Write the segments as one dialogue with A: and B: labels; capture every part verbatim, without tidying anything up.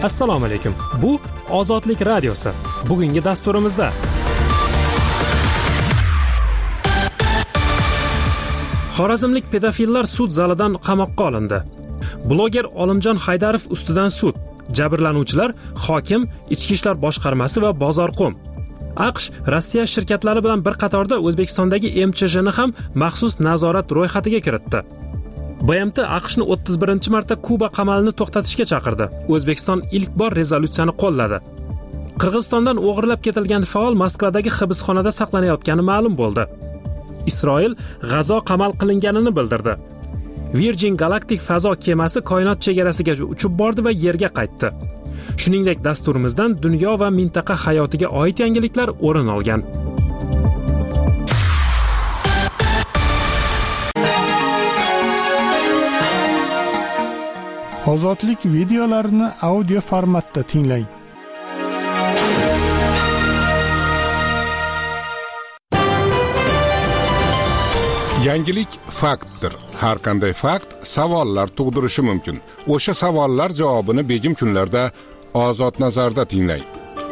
A: Assalomu alaykum. Bu Ozodlik radiosi. Bugungi dasturimizda Xorazmlik pedofillar sud zalidan qamoqqa olindi. Bloger Olimjon Haydarov ustidan sud. Jabrlanuvchilar hokim, Ichki ishlar boshqarmasi va Bozorqo'm. AQSh Rossiya shirkatlari bilan bir qatorda O'zbekistondagi M Ch J ni ham maxsus nazorat ro'yxatiga kiritdi. B M T AQShni o'ttiz birinchi marta Kuba qamalini to'xtatishga chaqirdi. O'zbekiston ilk bor rezolyutsiyani qo'lladi. Qirg'izistondan o'g'irlab ketilgan faol Moskvadagi hibsxonada saqlanayotgani ma'lum bo'ldi. Isroil G'azo qamal qilinganini bildirdi. Virgin Galactic fazo kemasi koinot chegarasiga uchib bordi va yerga qaytdi. Shuningdek, dasturimizdan dunyo va mintaqa hayotiga oid yangiliklar o'rin olgan.
B: Ozodlik videolarini audio formatda tinglang.
C: Yangilik faktdir. Har qanday fakt savollar tug'dirishi mumkin. O'sha savollar javobini begim kunlarda Ozod nazarda tinglang.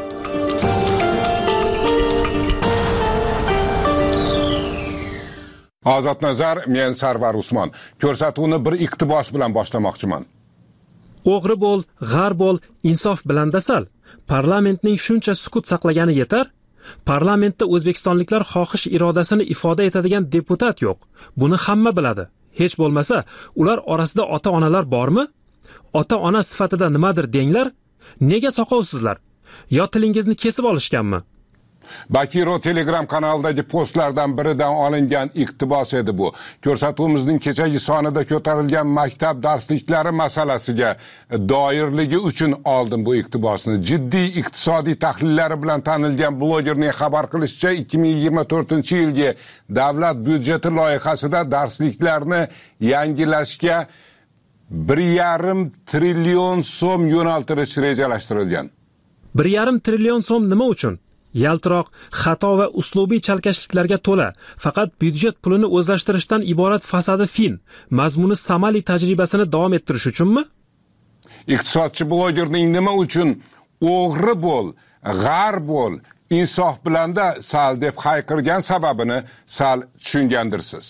C: Ozod nazar, men Sarvar Usmon. Ko'rsatuvni bir iqtibos bilan boshlamoqchiman.
A: O'g'ri bo'l, g'ar bo'l, insof bilan dasal. Parlamentning shuncha sukut saqlagani yetar. Parlamentda o'zbekistonliklar xohish irodasini ifoda etadigan deputat yo'q. Buni hamma biladi. Hech bo'lmasa, ular orasida ota-onalar bormi? Ota-ona sifatida nimadir denglar? Nega soqovsizlar? Yo tilingizni kesib olishganmi?
C: Bakiro Telegram kanalidagi postlardan biridan olingan iqtibos edi bu. Ko'rsatuvimizning kechagi sonida ko'tarilgan maktab darsliklari masalasiga doirligi uchun oldim bu iqtibosni. Jiddiy iqtisodiy tahlillari bilan tanilgan blogerning xabar qilishicha ikki ming yigirma to'rtinchi yilgi davlat byudjeti loyihasida darsliklarni yangilashga bir yarim trillion so'm yo'naltirish rejalashtirilgan.
A: bir yarim trillion so'm nima uchun? Yaltiroq, xato va uslubiy chalkashliklarga to'la, faqat byudjet pulini o'zlashtirishdan iborat fasadi fin, mazmuni samali tajribasini davom ettirish uchunmi?
C: Iqtisodchi blogerning nima uchun o'g'ri bo'l, g'ar bo'l, insof bilanda sal deb hayqirgan sababini sal tushungandirsiz.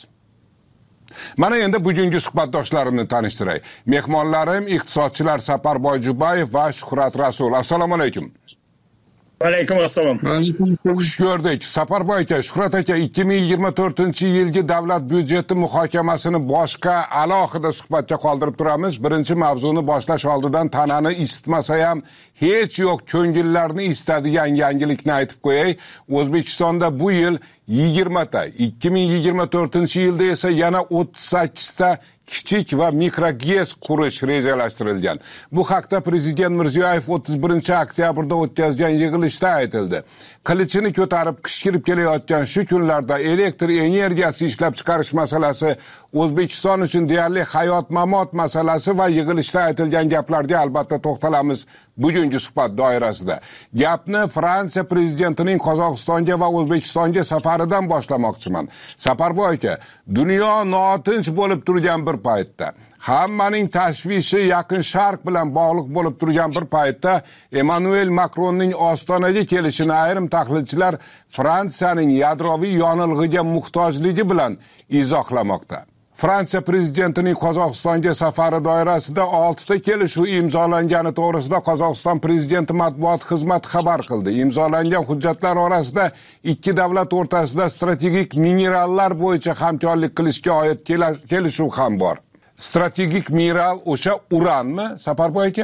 C: Mana endi bugungi suhbatdoshlarimni tanishtiray. Mehmonlarim iqtisodchilar Saparboy Jubayev va Shuhrat Rasul. Assalomu alaykum.
D: Alaykum assalom.
C: Xush ko'rdik. Saparboy aka, Shuhrat aka, ikki ming yigirma to'rtinchi yilgi davlat byudjeti muhokamasini boshqa alohida suhbatga qoldirib turamiz. Birinchi mavzuni boshlash oldidan tanani isitmasa ham hech yo'q ko'ngillarni istadigan yangilikni aytib qo'yay. O'zbekistonda bu yil yigirma ta, ikki ming yigirma to'rtinchi yilda esa yana o'ttiz sakkiz ta kichik va mikrogez qurish rejalashtirilgan. Bu haqda Prezident Mirziyoyev o'ttiz birinchi oktyabrda o'tkazgan yig'ilishda aytildi. Qilichini ko'tarib qish kirib kelayotgan shu kunlarda elektr energiyasi ishlab chiqarish masalasi O'zbekiston uchun deyarli hayot-mamot masalasi va yig'ilishda aytilgan gaplarga albatta to'xtalamiz bugungi suhbat doirasida. Gapni Fransiya prezidentining Qozog'istonga va O'zbekistonga safaridan boshlamoqchiman. Saparboy aka, dunyo notinch bo'lib turgan bir paytda, hammaning tashvishi Yaqin Sharq bilan bog'liq bo'lib turgan bir paytda Emmanuel Macronning Ostonaga kelishini ayrim tahlilchilar Fransiyaning yadroviy yonilg'iga muhtojligi bilan izohlamoqda. Fransiya prezidentining Qozog'istonga safari doirasida olti ta kelishuv imzolangani to'g'risida Qozog'iston prezidenti matbuot xizmati xabar qildi. Imzolangan hujjatlar orasida ikki davlat o'rtasida strategik minerallar bo'yicha hamkorlik qilishga oid kelishuv ham bor. Strategik mineral o'sha uranmi, Saparboy aka?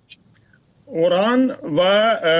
D: Uran va e,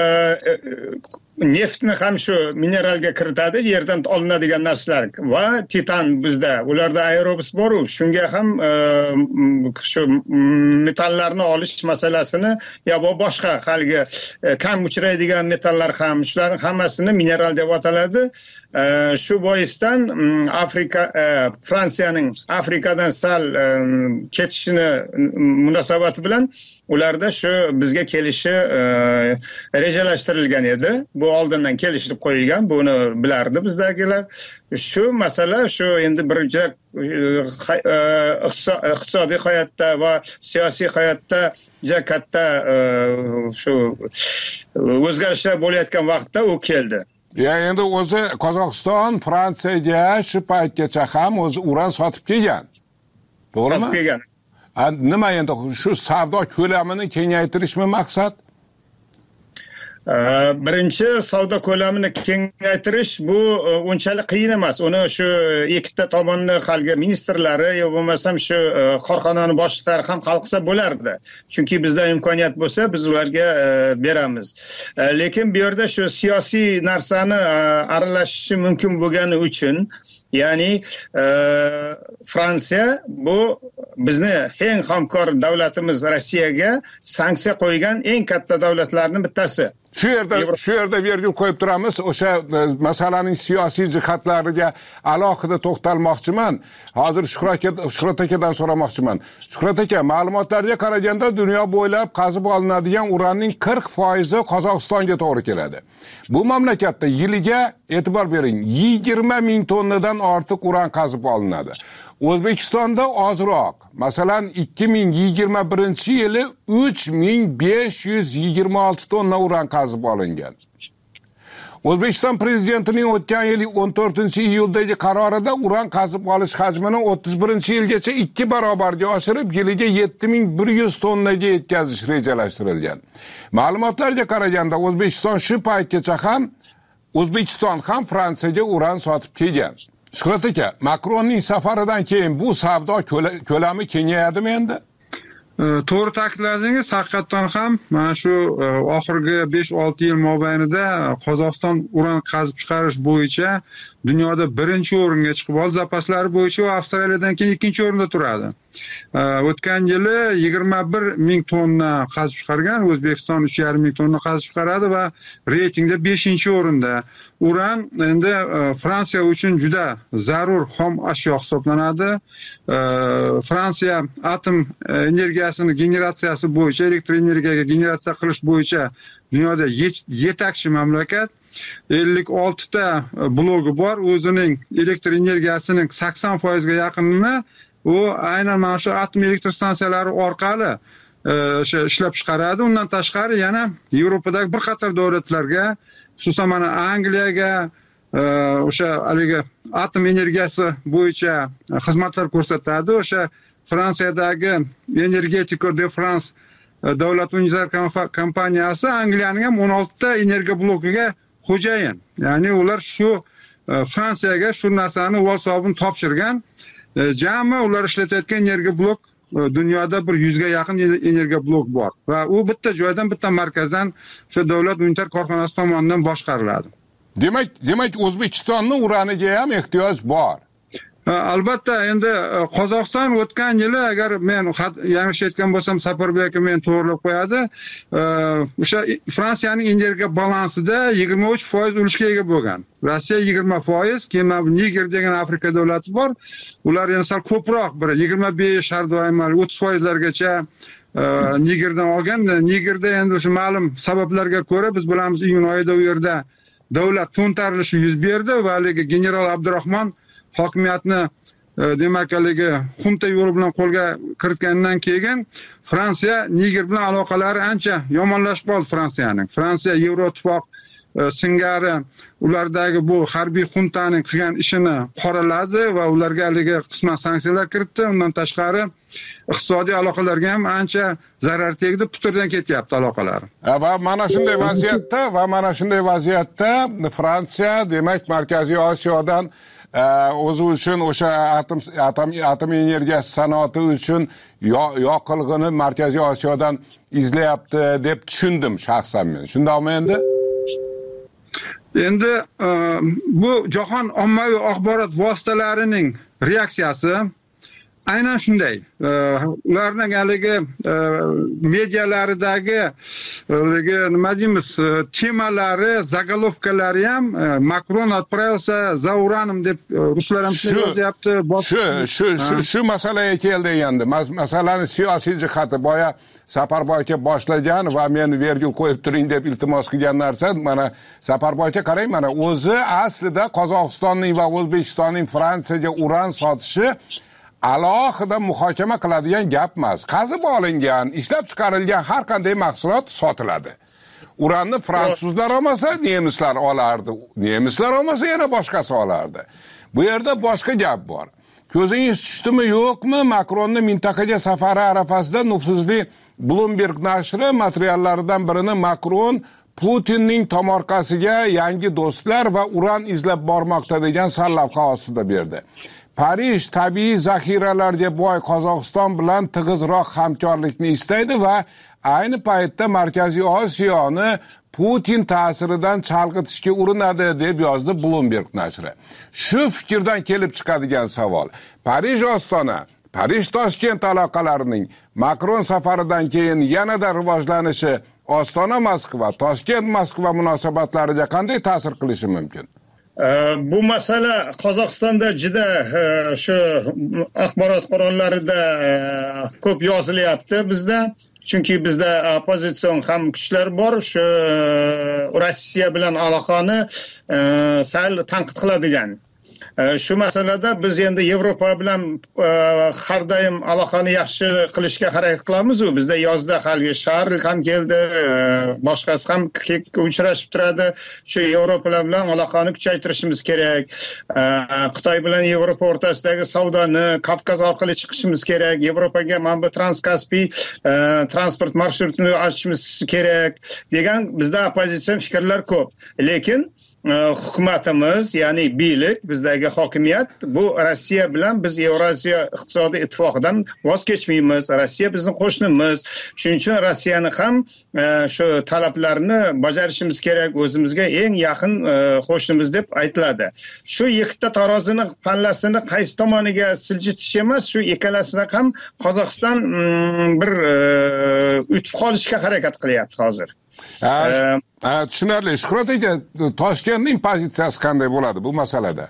D: neftni ham shu mineralga kiritadi, yerdan olinadigan narsalar va titan bizda. Ularda aerobus bor, shunga ham e, shu metallarni olish masalasini yo boshqa haligi e, kam uchraydigan metallar ham, shularning hammasini mineral deb ataladi. shu boisdan Afrika Fransiyaning Afrikadan sal ketishini munosabati bilan ularda shu bizga kelishi rejalashtirilgan edi. Bu oldindan kelishib qo'yilgan, buni bilardi bizdagilar. Shu masala shu endi birinchi iqtisodiy hayotda va siyosiy hayotda juda katta shu o'zgarishlar bo'layotgan vaqtda u keldi.
C: Ya endi o'zi Qozog'iston Fransiyaga shu paytgacha ham o'zi uran sotib kelgan. To'g'rimi?
D: Sotib kelgan.
C: Nima endi shu savdo ko'lamini kengaytirishmi maqsad?
D: Birinchi savdo ko'lamini kengaytirish bu unchalik qiyin emas. Uni shu ikkita tomonni halgi ministrlari yo bo'lmasam shu korxonani boshliqlari ham hal qilsa bo'lardi. Chunki bizda imkoniyat bo'lsa biz ularga beramiz. Lekin bu yerda shu siyosiy narsani aralashishi mumkin bo'lgani uchun ya'ni Fransiya bu bizni eng hamkor davlatimiz Rossiyaga sanksiya qo'ygan eng katta davlatlarning bittasi.
C: Shu yerda shu yerda virgul qo'yib turamiz. O'sha masalaning siyosiy jihatlariga alohida to'xtalmoqchiman. Hozir Shuhrat Shuhrat akadan so'ramoqchiman. Shuhrat aka, ma'lumotlarga qaraganda dunyo bo'ylab qazib olinadigan uranning qirq foizi Qozog'istonga to'g'ri keladi. Bu mamlakatda yiliga e'tibor bering, yigirma ming tonnadan ortiq uran qazib olinadi. O'zbekistonda ozroq. Masalan, ikki ming yigirma birinchi yili uch ming besh yuz yigirma olti tonna uran qazib olingan. O'zbekiston prezidentining o'tgan yil o'n to'rtinchi iyuldagi qarorida uran qazib olish hajmini o'ttiz birinchi yilgacha ikki barobarga oshirib, yiliga yetti ming bir yuz tonnaga yetkazish rejalashtirilgan. Ma'lumotlarga qaraganda O'zbekiston shu paytgacha ham O'zbekiston ham Fransiyaga uran sotib kelgan. Shuhrat aka, Makronning safaridan keyin bu savdo ko'lami kengayadimi endi?
E: To'g'ri ta'kidladingiz, haqiqatan ham mana shu oxirgi besh olti yil mobaynida Qozog'iston uran qazib chiqarish bo'yicha dunyoda birinchi o'ringa chiqib oldi. Zapaslari bo'yicha u Avstraliyadan keyin ikkinchi o'rinda turadi. O'tgan yili yigirma bir ming tonna qazib chiqargan, O'zbekiston uch yarim ming tonna qazib chiqaradi va reytingda beshinchi o'rinda. Uran endi Fransiya uchun juda zarur xom ashyo hisoblanadi. Fransiya atom energiyasini generatsiyasi bo'yicha, elektr energiyaga generatsiya qilish bo'yicha dunyoda yetakchi mamlakat. ellik olti ta blogi bor. O'zining elektr energiyasining sakson foiz ga yaqinini u aynan mana shu atom elektr stansiyalari orqali ishlab chiqaradi. Undan tashqari yana Yevropadagi bir qator davlatlarga, xususan mana Angliyaga o'sha haligi atom energiyasi bo'yicha xizmatlar ko'rsatadi. O'sha Fransiyadagi Energetico de France davlat unitariy kompaniyasi Angliyaning ham o'n olti ta energiya blokiga xo'jayin. Ya'ni ular shu Fransiyaga shu narsani uvol hisobini topshirgan. Jami ular ishlatayotgan energiya blok dunyoda bir yuzga yaqin energiya blok bor va u bitta joydan, bitta markazdan shu davlat unitar korxonasi tomonidan boshqariladi.
C: Demak, demak O'zbekistonning uraniga ham ehtiyoj bor.
E: Albatta, endi Qozog'iston o'tgan yili, agar men yanglishayotgan bo'lsam, Saparboy aka meni to'g'rilab qo'yadi, o'sha Fransiyaning energiya balansida yigirma uch foiz ulushga ega bo'lgan. Rossiya yigirma foiz, keyin Niger degan Afrika davlati bor. Ular yana sal ko'proq, bir yigirma besh, har doim o'ttiz foizlargacha Nigerdan olgan. Nigerda endi o'sha ma'lum sabablarga ko'ra biz bilamiz, iyun oyida u yerda davlat to'ntarilishi yuz berdi va haligi general Abdurahmon hokimiyatni demak haligi xunta yo'li bilan qo'lga kiritgandan keyin Fransiya Niger bilan aloqalari ancha yomonlashib qoldi Fransiyaning. Fransiya Yevroittifoq singari ulardagi bu harbiy xuntaning qilgan ishini qoraladi va ularga haligi qisman sanksiyalar kiritdi. Undan tashqari iqtisodiy aloqalarga ham ancha zarar tegdi, puturdan ketyapti aloqalar.
C: Va mana shunday vaziyatda va mana shunday vaziyatda Fransiya demak Markaziy Osiyodan o'zi uchun o'sha atom atom atom energiyasi sanoati uchun yoqilg'ini Markaziy Osiyodan izlayapti deb tushundim shaxsan men. Shundaqmi endi?
E: Endi bu jahon ommaviy axborot vositalarining reaksiyasi aynan shunday. Ularning haligi medialaridagi haligi nima deymiz, temalari, zagolovkalari ham Makron отправился за uranom deb ruslar ham yozyapti.
C: Shu shu shu shu masalaga keldi endi. Masalani siyosiy jihati boya Saparboy aka boshlagan va men vergul qo'yib turing deb iltimos qilgan narsa, mana Saparboy aka qarang, mana o'zi aslida Qozog'istonning va O'zbekistonning Fransiyaga uran sotishi alohida muhokama qiladigan gap emas. Qazib olingan, ishlab chiqarilgan har qanday mahsulot sotiladi. Uranni fransuzlar olmasa, nemislar olardi. Nemislar olmasa yana boshqasi olardi. Bu yerda boshqa gap bor. Ko'zingiz tushdimi, yo'qmi? Makronning mintaqaga safari arafasida nufuzli Bloomberg nashri materiallaridan birini Makron Putinning tomorqasiga yangi do'stlar va uran izlab bormoqda degan sarlavha ostida berdi. Parij tabiiy zaxiralarga boy Qozog'iston bilan tig'izroq hamkorlikni istaydi va ayni paytda Markaziy Osiyoni Putin ta'siridan chalg'itishga urinadi deb yozdi Bloomberg nashri. Shu fikrdan kelib chiqadigan savol: Parij Ostona, Parij Toshkent aloqalarining Makron safaridan keyin yanada rivojlanishi Ostona Moskva, Toshkent Moskva munosabatlariga qanday ta'sir qilishi mumkin?
D: Bu masala Qozog'istonda juda shu axborot qurollarida ko'p yozilyapti bizda. Chunki bizda opozitsion ham kuchlar bor, shu Rossiya bilan aloqani sal tanqid qiladigan. Shu masalada biz endi Yevropa bilan har doim aloqani yaxshi qilishga harakat qilamiz. Bizda yozda hali Sharl ham keldi, boshqasi ham uchrashib turadi. Shu Yevropa bilan aloqani kuchaytirishimiz kerak. Xitoy bilan Yevropa o'rtasidagi savdoni Kavkaz orqali chiqishimiz kerak. Yevropaga mana bu Transkaspiy transport marshrutini ochishimiz kerak degan bizda opozitsion fikrlar ko'p. Lekin hukumatimiz, ya'ni birlik, bizdagi hokimiyat bu Rossiya bilan biz Yevroziya iqtisodiy ittifoqidan voz kechmaymiz. Rossiya bizning qo'shnimiz. Shuning uchun Rossiyani ham shu talablarini bajarishimiz kerak. O'zimizga eng yaqin qo'shnimiz deb aytiladi. Shu ikkita tarozini pallasini qaysi tomoniga siljitish emas, shu ikkalasida ham Qozog'iston bir yutib qolishga harakat qilyapti hozir.
C: Tushunarli. Shuhrat aka, Toshkentning pozitsiyasi qanday bo'ladi bu masalada?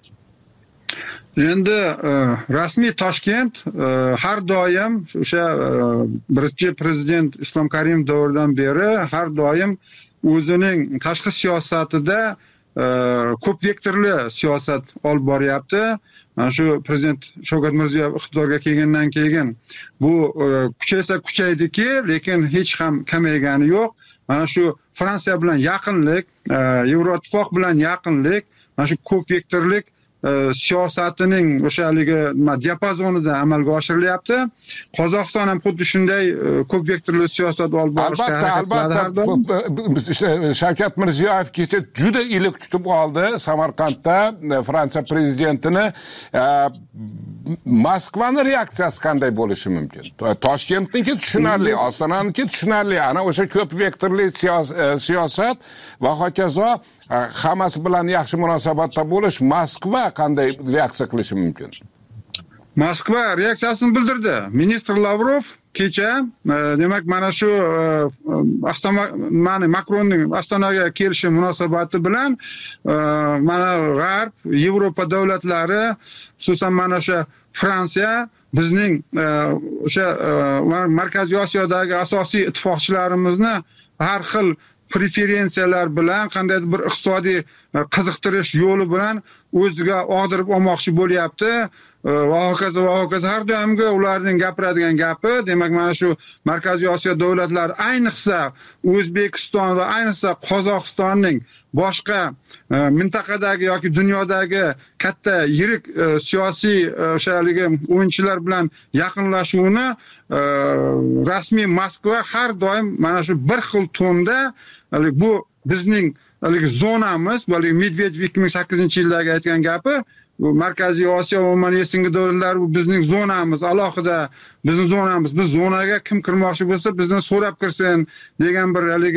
E: Endi rasmiy Toshkent har doim o'sha birinchi prezident Islom Karimov davridan beri har doim o'zining tashqi siyosatida ko'p vektorli siyosat olib boryapti. Mana shu prezident Shavkat Mirziyoyev iqtidorga kelgandan keyin bu kuchaysa kuchaydiki, lekin hech ham kamaygani yo'q. Mana shu Fransiya bilan yaqinlik, Yevroittifoq bilan yaqinlik, mana shu ko'p vektorlik siyosatining o'sha haligi diapazonida amalga oshirilyapti. Qozog'iston ham xuddi shunday ko'p vektorli siyosat olib borishga harakat qiladi.
C: Albatta, Shavkat Mirziyoyev kecha juda iliq kutib oldi Samarqandda Fransiya prezidentini. Moskvaning reaksiyasi qanday bo'lishi mumkin? Toshkentniki tushunarli, Ostonaniki tushunarli, ana o'sha ko'p vektorli siyosat va hokazo hammasi bilan yaxshi munosabatda bo'lish, Moskva qanday reaksiya qilishi mumkin?
E: Moskva reaksiyasini bildirdi. Ministr Lavrov kecha, demak, mana shu mana Makronning Ostonaga kelishi munosabati bilan mana G'arb, Yevropa davlatlari, xususan mana o'sha Fransiya bizning o'sha Markaziy Osiyodagi asosiy ittifoqchilarimizni har xil preferensiyalar bilan, qandaydir bir iqtisodiy qiziqtirish yo'li bilan o'ziga og'dirib olmoqchi bo'lyapti. Va hokazo va hokazo har doimgi ularning gapiradigan gapi, demak, mana shu Markaziy Osiyo davlatlari, ayniqsa O'zbekiston va ayniqsa Qozog'istonning boshqa mintaqadagi yoki dunyodagi katta yirik siyosiy o'shaligi o'yinchilar bilan yaqinlashuvini rasmiy Moskva har doim mana shu bir xil tonda, bu bizning zonamiz, bu Medvedev ikki ming sakkizinchi yildagi aytgan gapi, bu Markaziy Osiyo va Yesingi davlatlar bu bizning zonamiz, alohida bizning zonamiz, biz zonaga kim kirmoqchi bo'lsa bizdan so'rab kirsin degan bir haligi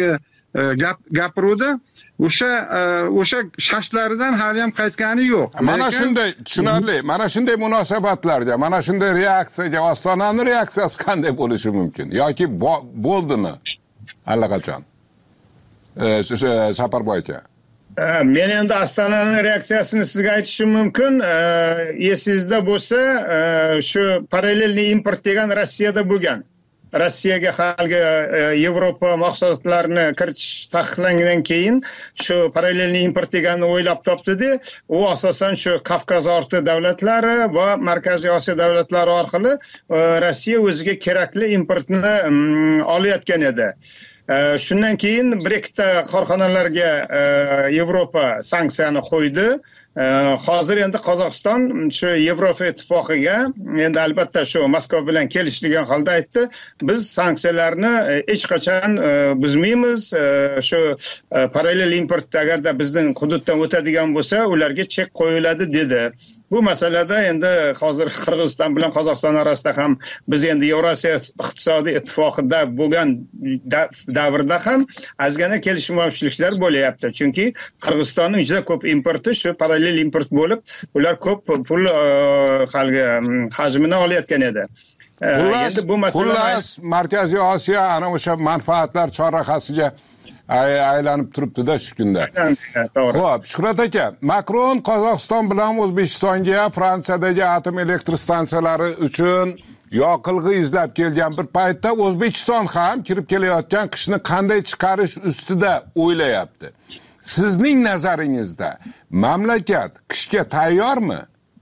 E: gap gapiruvdi. O'sha o'sha shashlaridan hali ham qaytgani yo'q.
C: Mana shunday tushunarli, mana shunday munosabatlarda, mana shunday reaksiyaga Ostonaning reaksiyasi qanday bo'lishi mumkin yoki bo'ldimi allaqachon? Saparboy aka.
D: Men endi Ostonaning reaksiyasini sizga aytishim mumkin. Esingizda bo'lsa, shu parallelniy import degan Rossiyada bo'lgan. Rossiyaga halgi Yevropa mahsulotlarini kiritish taqiqlangandan keyin shu parallelniy import deganni o'ylab topdi-da, u asosan shu Kavkaz orti davlatlari va Markaziy Osiyo davlatlari orqali Rossiya o'ziga kerakli importni olayotgan edi. Shundan keyin bir ikkita korxonalarga Yevropa sanksiyani qo'ydi. Hozir endi Qozog'iston shu Yevropa ittifoqiga endi albatta shu Moskva bilan kelishilgan holda aytdi, biz sanksiyalarni hech qachon buzmaymiz. Shu parallel import agarda bizning hududdan o'tadigan bo'lsa, ularga chek qo'yiladi dedi. Bu masalada endi hozir Qirg'iziston bilan Qozog'iston orasida ham biz endi Yevrosiyo iqtisodiy ittifoqida bo'lgan davrda ham ozgina kelishmovchiliklar bo'lyapti. Chunki Qirg'izistonning juda ko'p importi shu parallel import bo'lib, ular ko'p pul halgi hajmini olayotgan edi.
C: Xullas, xullas Markaziy Osiyo ana o'sha manfaatlar chorrahasiga aylanib turibdi-da shu kunda. Xo'p, Shuhrat aka, Makron Qozog'iston bilan O'zbekistonga Fransiyadagi atom elektr stansiyalari uchun yoqilg'i izlab kelgan bir paytda O'zbekiston ham kirib kelayotgan qishni qanday chiqarish ustida o'ylayapti. Sizning nazaringizda mamlakat qishga tayyormi?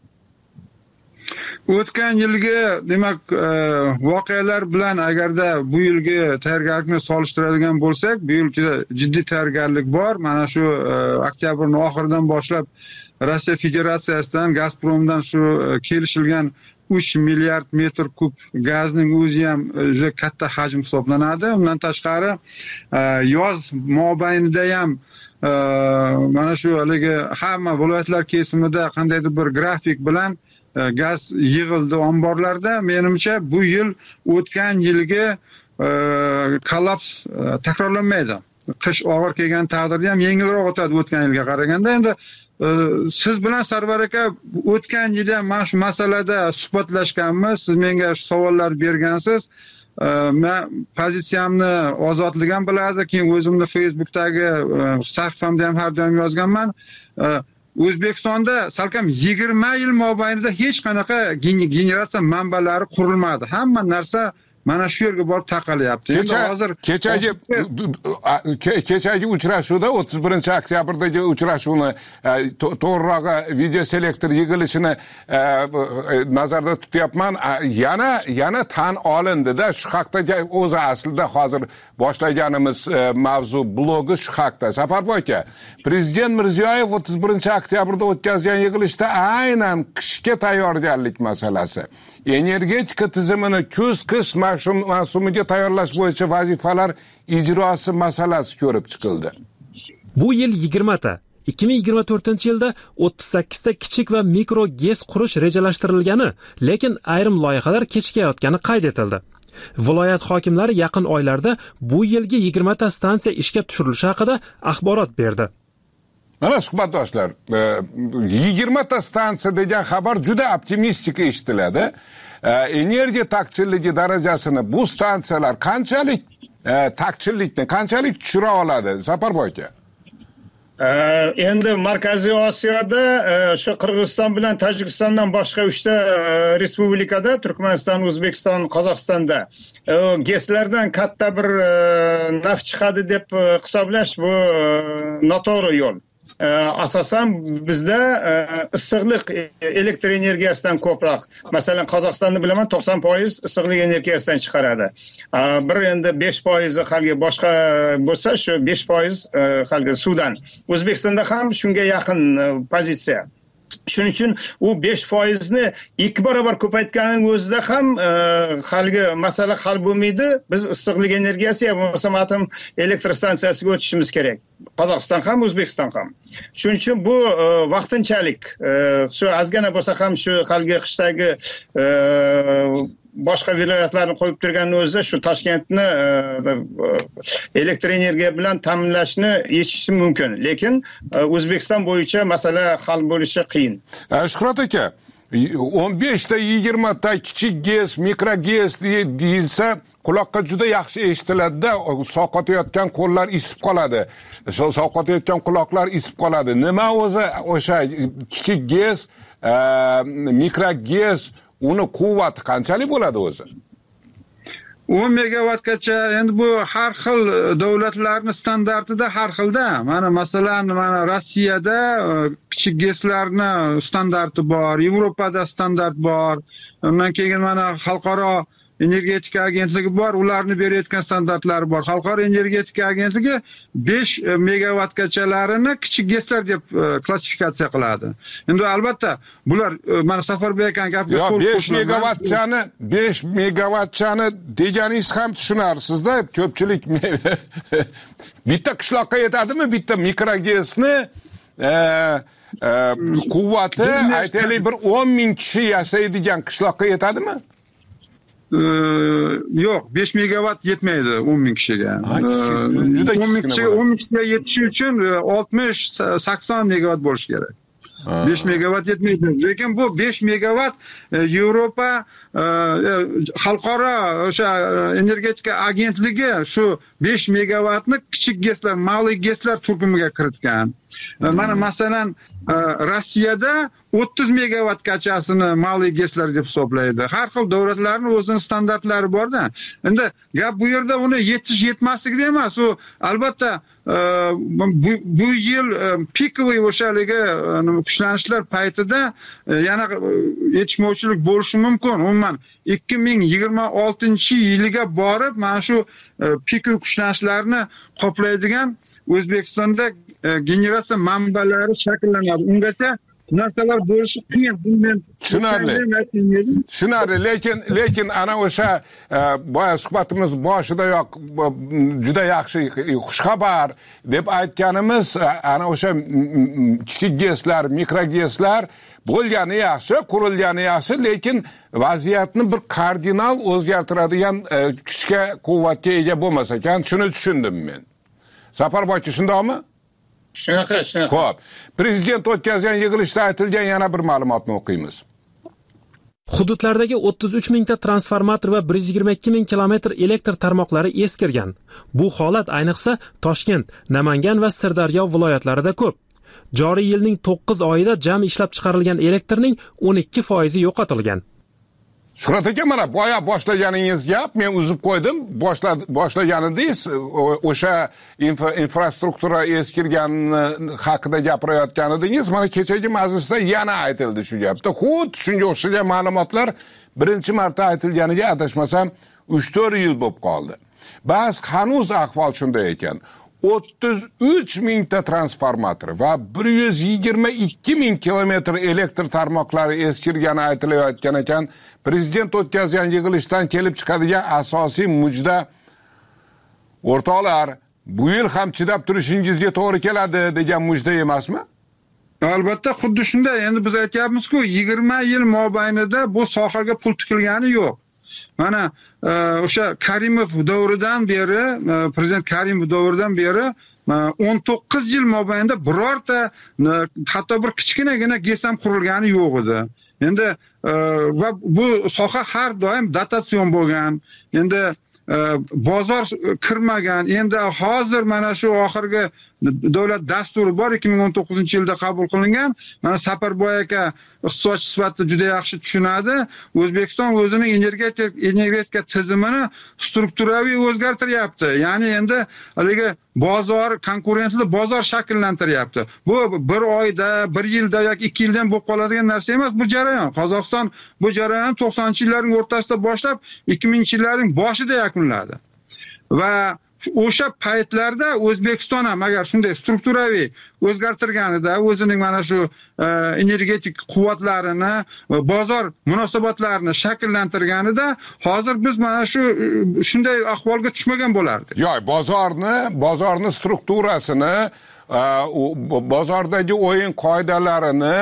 E: O'tgan yilgi demak voqealar bilan agarda bu yilgi tayyorgarlikni solishtiradigan bo'lsak, bu yil juda jiddiy tayyorgarlik bor. Mana shu oktyabrning oxiridan boshlab Rossiya Federatsiyasidan, Gazpromdan shu kelishilgan uch milliard metr kub gazning o'zi ham juda katta hajm hisoblanadi. Undan tashqari yoz mobaynida ham mana shu haligi hamma viloyatlar kesimida qandaydir bir grafik bilan gaz yig'ildi omborlarda. Menimcha bu yil o'tgan yilgi kollaps takrorlanmaydi. Qish og'ir kelgan taqdirda ham yengilroq o'tadi o'tgan yilga qaraganda. Endi siz bilan Sarvar aka o'tgan yil ham mana shu masalada suhbatlashganmiz. Siz menga savollar bergansiz. Men pozitsiyamni Ozodlik ham biladi, keyin o'zimni Facebookdagi sahifamda ham har doim yozganman. O'zbekistonda salkam yigirma yil mobaynida hech qanaqa generatsiya manbalari qurilmadi. Hamma narsa mana shu yerga borib taqalyapti.
C: Endi hozir kechagi kechagi uchrashuvda o'ttiz birinchi oktyabrdagi uchrashuvni to'g'rirog'i video selektor yig'ilishini nazarda tutyapman. Yana yana tan olindi-da shu haqdagi o'zi aslida hozir boshlaganimiz mavzu blogi shu haqda. Saparboy aka, Prezident Mirziyoyev o'ttiz birinchi oktyabrda o'tkazgan yig'ilishda aynan qishga tayyorgarlik masalasi, energetika tizimini kuz-qish mavsumiga tayyorlash bo'yicha vazifalar ijrosi masalasi ko'rib chiqildi.
A: Bu yil yigirma ta, ikki ming yigirma to'rtinchi yilda o'ttiz sakkiz ta kichik va mikro GES qurish rejalashtirilgani, lekin ayrim loyihalar kechikayotgani qayd etildi. Viloyat hokimlari yaqin oylarda bu yilgi yigirma ta stansiya ishga tushirilishi haqida axborot berdi.
C: Mana suhbatdoshlar, yigirma ta stansiya degan xabar juda optimistik eshitiladi. Energiya taqchilligi darajasini bu stansiyalar qanchalik taqchillikni qanchalik tushira oladi, Saparboy aka?
D: Endi Markaziy Osiyoda shu Qirg'iziston bilan Tojikistondan boshqa uchta respublikada, Turkmaniston, O'zbekiston, Qozog'istonda GESlardan katta bir naf chiqadi deb hisoblash bu noto'g'ri yo'l. Asosan bizda issiqlik elektr energiyasidan ko'proq, masalan Qozog'istonni bilaman to'qson foiz issiqlik energiyasidan chiqaradi. Bir endi besh foiz halgi boshqa bo'lsa, shu besh foiz halgi suvdan. O'zbekistonda ham shunga yaqin pozitsiya. Shuning uchun u besh foizni ikki barobar ko'paytganning o'zida ham halgi masala hal bo'lmaydi. Biz issiqlik energiyasi bo'lmasa atom elektr stansiyasiga o'tishimiz kerak. Qozog'iston ham, O'zbekiston ham. Shuning uchun bu vaqtinchalik, shu ozgina bo'lsa ham shu halgi qishdagi boshqa viloyatlarni qo'yib turganning o'zida shu Toshkentni elektr energiya bilan ta'minlashni yechishi mumkin, lekin O'zbekiston bo'yicha masala hal bo'lishi qiyin.
C: Shuhrat aka, o'n beshta yigirmata kichik gez, mikrogez deyilsa, quloqqa juda yaxshi eshitiladi-da, sovqotayotgan qo'llar isib qoladi. Sovqotayotgan quloqlar isib qoladi. Nima o'zi o'sha kichik gez, mikrogez, uni quvvati qanchalik bo'ladi o'zi?
E: o'n megavatgacha, endi bu har xil davlatlarning standartida har xilda. Mana masalan, mana Rossiyada kichik gezlarni standarti bor, Yevropada standart bor. Undan keyin mana xalqaro energetika agentligi bor, ularni berayotgan standartlari bor. Xalqaro energetika agentligi besh megavatgachalarini kichik gezlar deb klassifikatsiya qiladi. Endi albatta bular mana Safarboy aka gapga
C: qo'l qo'shib, besh megavatchani, besh megavatchani deganingiz ham tushunarsiz-da, ko'pchilik bitta qishloqqa yetadimi bitta mikrogezni quvvati, aytaylik bir o'n ming kishi yashaydigan qishloqqa yetadimi?
E: Yo'q, besh megavat yetmaydi o'n ming kishiga.
C: Juda
E: o'n ming kishiga, o'n ming kishiga yetishi uchun oltmish sakson megavat bo'lishi kerak. besh megavat yetmaydi. Lekin bu besh megavat Yevropa xalqaro o'sha energetika agentligi shu besh megavatni kichik gezlar, maliy gezlar turkumiga kiritgan. Mana masalan Rossiyada o'ttiz megavatgachasini maliy gezlar deb hisoblaydi. Har xil davlatlarning o'zining standartlari bor-da. Endi gap bu yerda uni yetish yetmasligida emas, u albatta bu, bu yil pikoviy o'shaligi kuchlanishlar paytida yana yetishmovchilik bo'lishi mumkin. Umuman ikki ming yigirma oltinchi yiliga borib mana shu pikoviy kuchlanishlarni qoplaydigan O'zbekistonda generatsiya manbalari shakllanadi. Ungacha narsalar bo'lishi qiyin.
C: Tushunarli. Tushunarli, lekin lekin ana o'sha boya suhbatimiz boshidayoq juda yaxshi xushxabar deb aytganimiz ana o'sha kichik gezlar, mikrogezlar bo'lgani yaxshi, qurilgani yaxshi, lekin vaziyatni bir kardinal o'zgartiradigan kuchga, quvvatga ega bo'lmasa ekan, shuni tushundim men. Safarboy, shundaymi?
D: Shunaqa, shunaqa.
C: Xo'p, prezident o'tkazgan yig'ilishda aytilgan yana bir ma'lumotni o'qiymiz.
A: Hududlardagi o'ttiz uch mingta transformator va bir yuz yigirma ikki ming kilometr elektr tarmoqlari eskirgan. Bu holat ayniqsa Toshkent, Namangan va Sirdaryo viloyatlarida ko'p. Joriy yilning to'qqiz oyida jami ishlab chiqarilgan elektrning o'n ikki foizi yo'qotilgan.
C: Shuhrat aka, mana boya boshlaganingiz gap, men uzib qo'ydim. Boshlaganidingiz o'sha infrastruktura eskirgani haqida gapirayotgan edingiz. Mana kechagi majlisda yana aytildi shu gapda. Xuddi shunga o'xshagan ma'lumotlar birinchi marta aytilganiga adashmasam uch to'rt yil bo'lib qoldi. Bas hanuz ahvol shunday ekan. o'ttiz uch mingta transformator va bir yuz yigirma ikki ming kilometr elektr tarmoqlari eskirgani aytilayotgan ekan. Prezident o'tkazgan yig'ilishdan kelib chiqadigan asosiy mujda, o'rtoqlar, bu yil ham chidab turishingizga to'g'ri keladi degan mujda emasmi?
E: Albatta, xuddi shunday. Endi biz aytyapmiz-ku, yigirma yil mobaynida bu sohaga pul tikilgani yo'q. Mana o'sha Karimov davridan beri, prezident Karimov davridan beri o'n to'qqiz yil mobaynida birorta hatto bir kichkinagina gez ham qurilgani yo'q edi. Endi va bu soha har doim dotatsion bo'lgan. Endi bozor kirmagan. Endi hozir mana shu oxirgi davlat dasturi bor, ikki ming o'n to'qqizinchi yilda qabul qilingan. Mana Safarboy aka iqtisodchi sifatida juda yaxshi tushunadi. O'zbekiston o'zining energetik energetika tizimini strukturaviy o'zgartiryapti. Ya'ni endi haligi bozor, konkurentli bozor shakllantiryapti. Bu bir oyda, bir yilda yoki ikki yildan bo'lib qoladigan narsa emas, bu jarayon. Qozog'iston bu jarayonni to'qsoninchi yillarning o'rtasida boshlab ikki mingchi yillarning boshida yakunladi. Va o'sha paytlarda O'zbekiston ham agar shunday strukturaviy o'zgartirganida, o'zining mana shu energetik quvvatlarini, bozor munosabatlarini shakllantirganida, hozir biz mana shu shunday ahvolga tushmagan bo'lardik.
C: Yo'q, bozorni, bozorni strukturasini, bozordagi o'yin qoidalarini,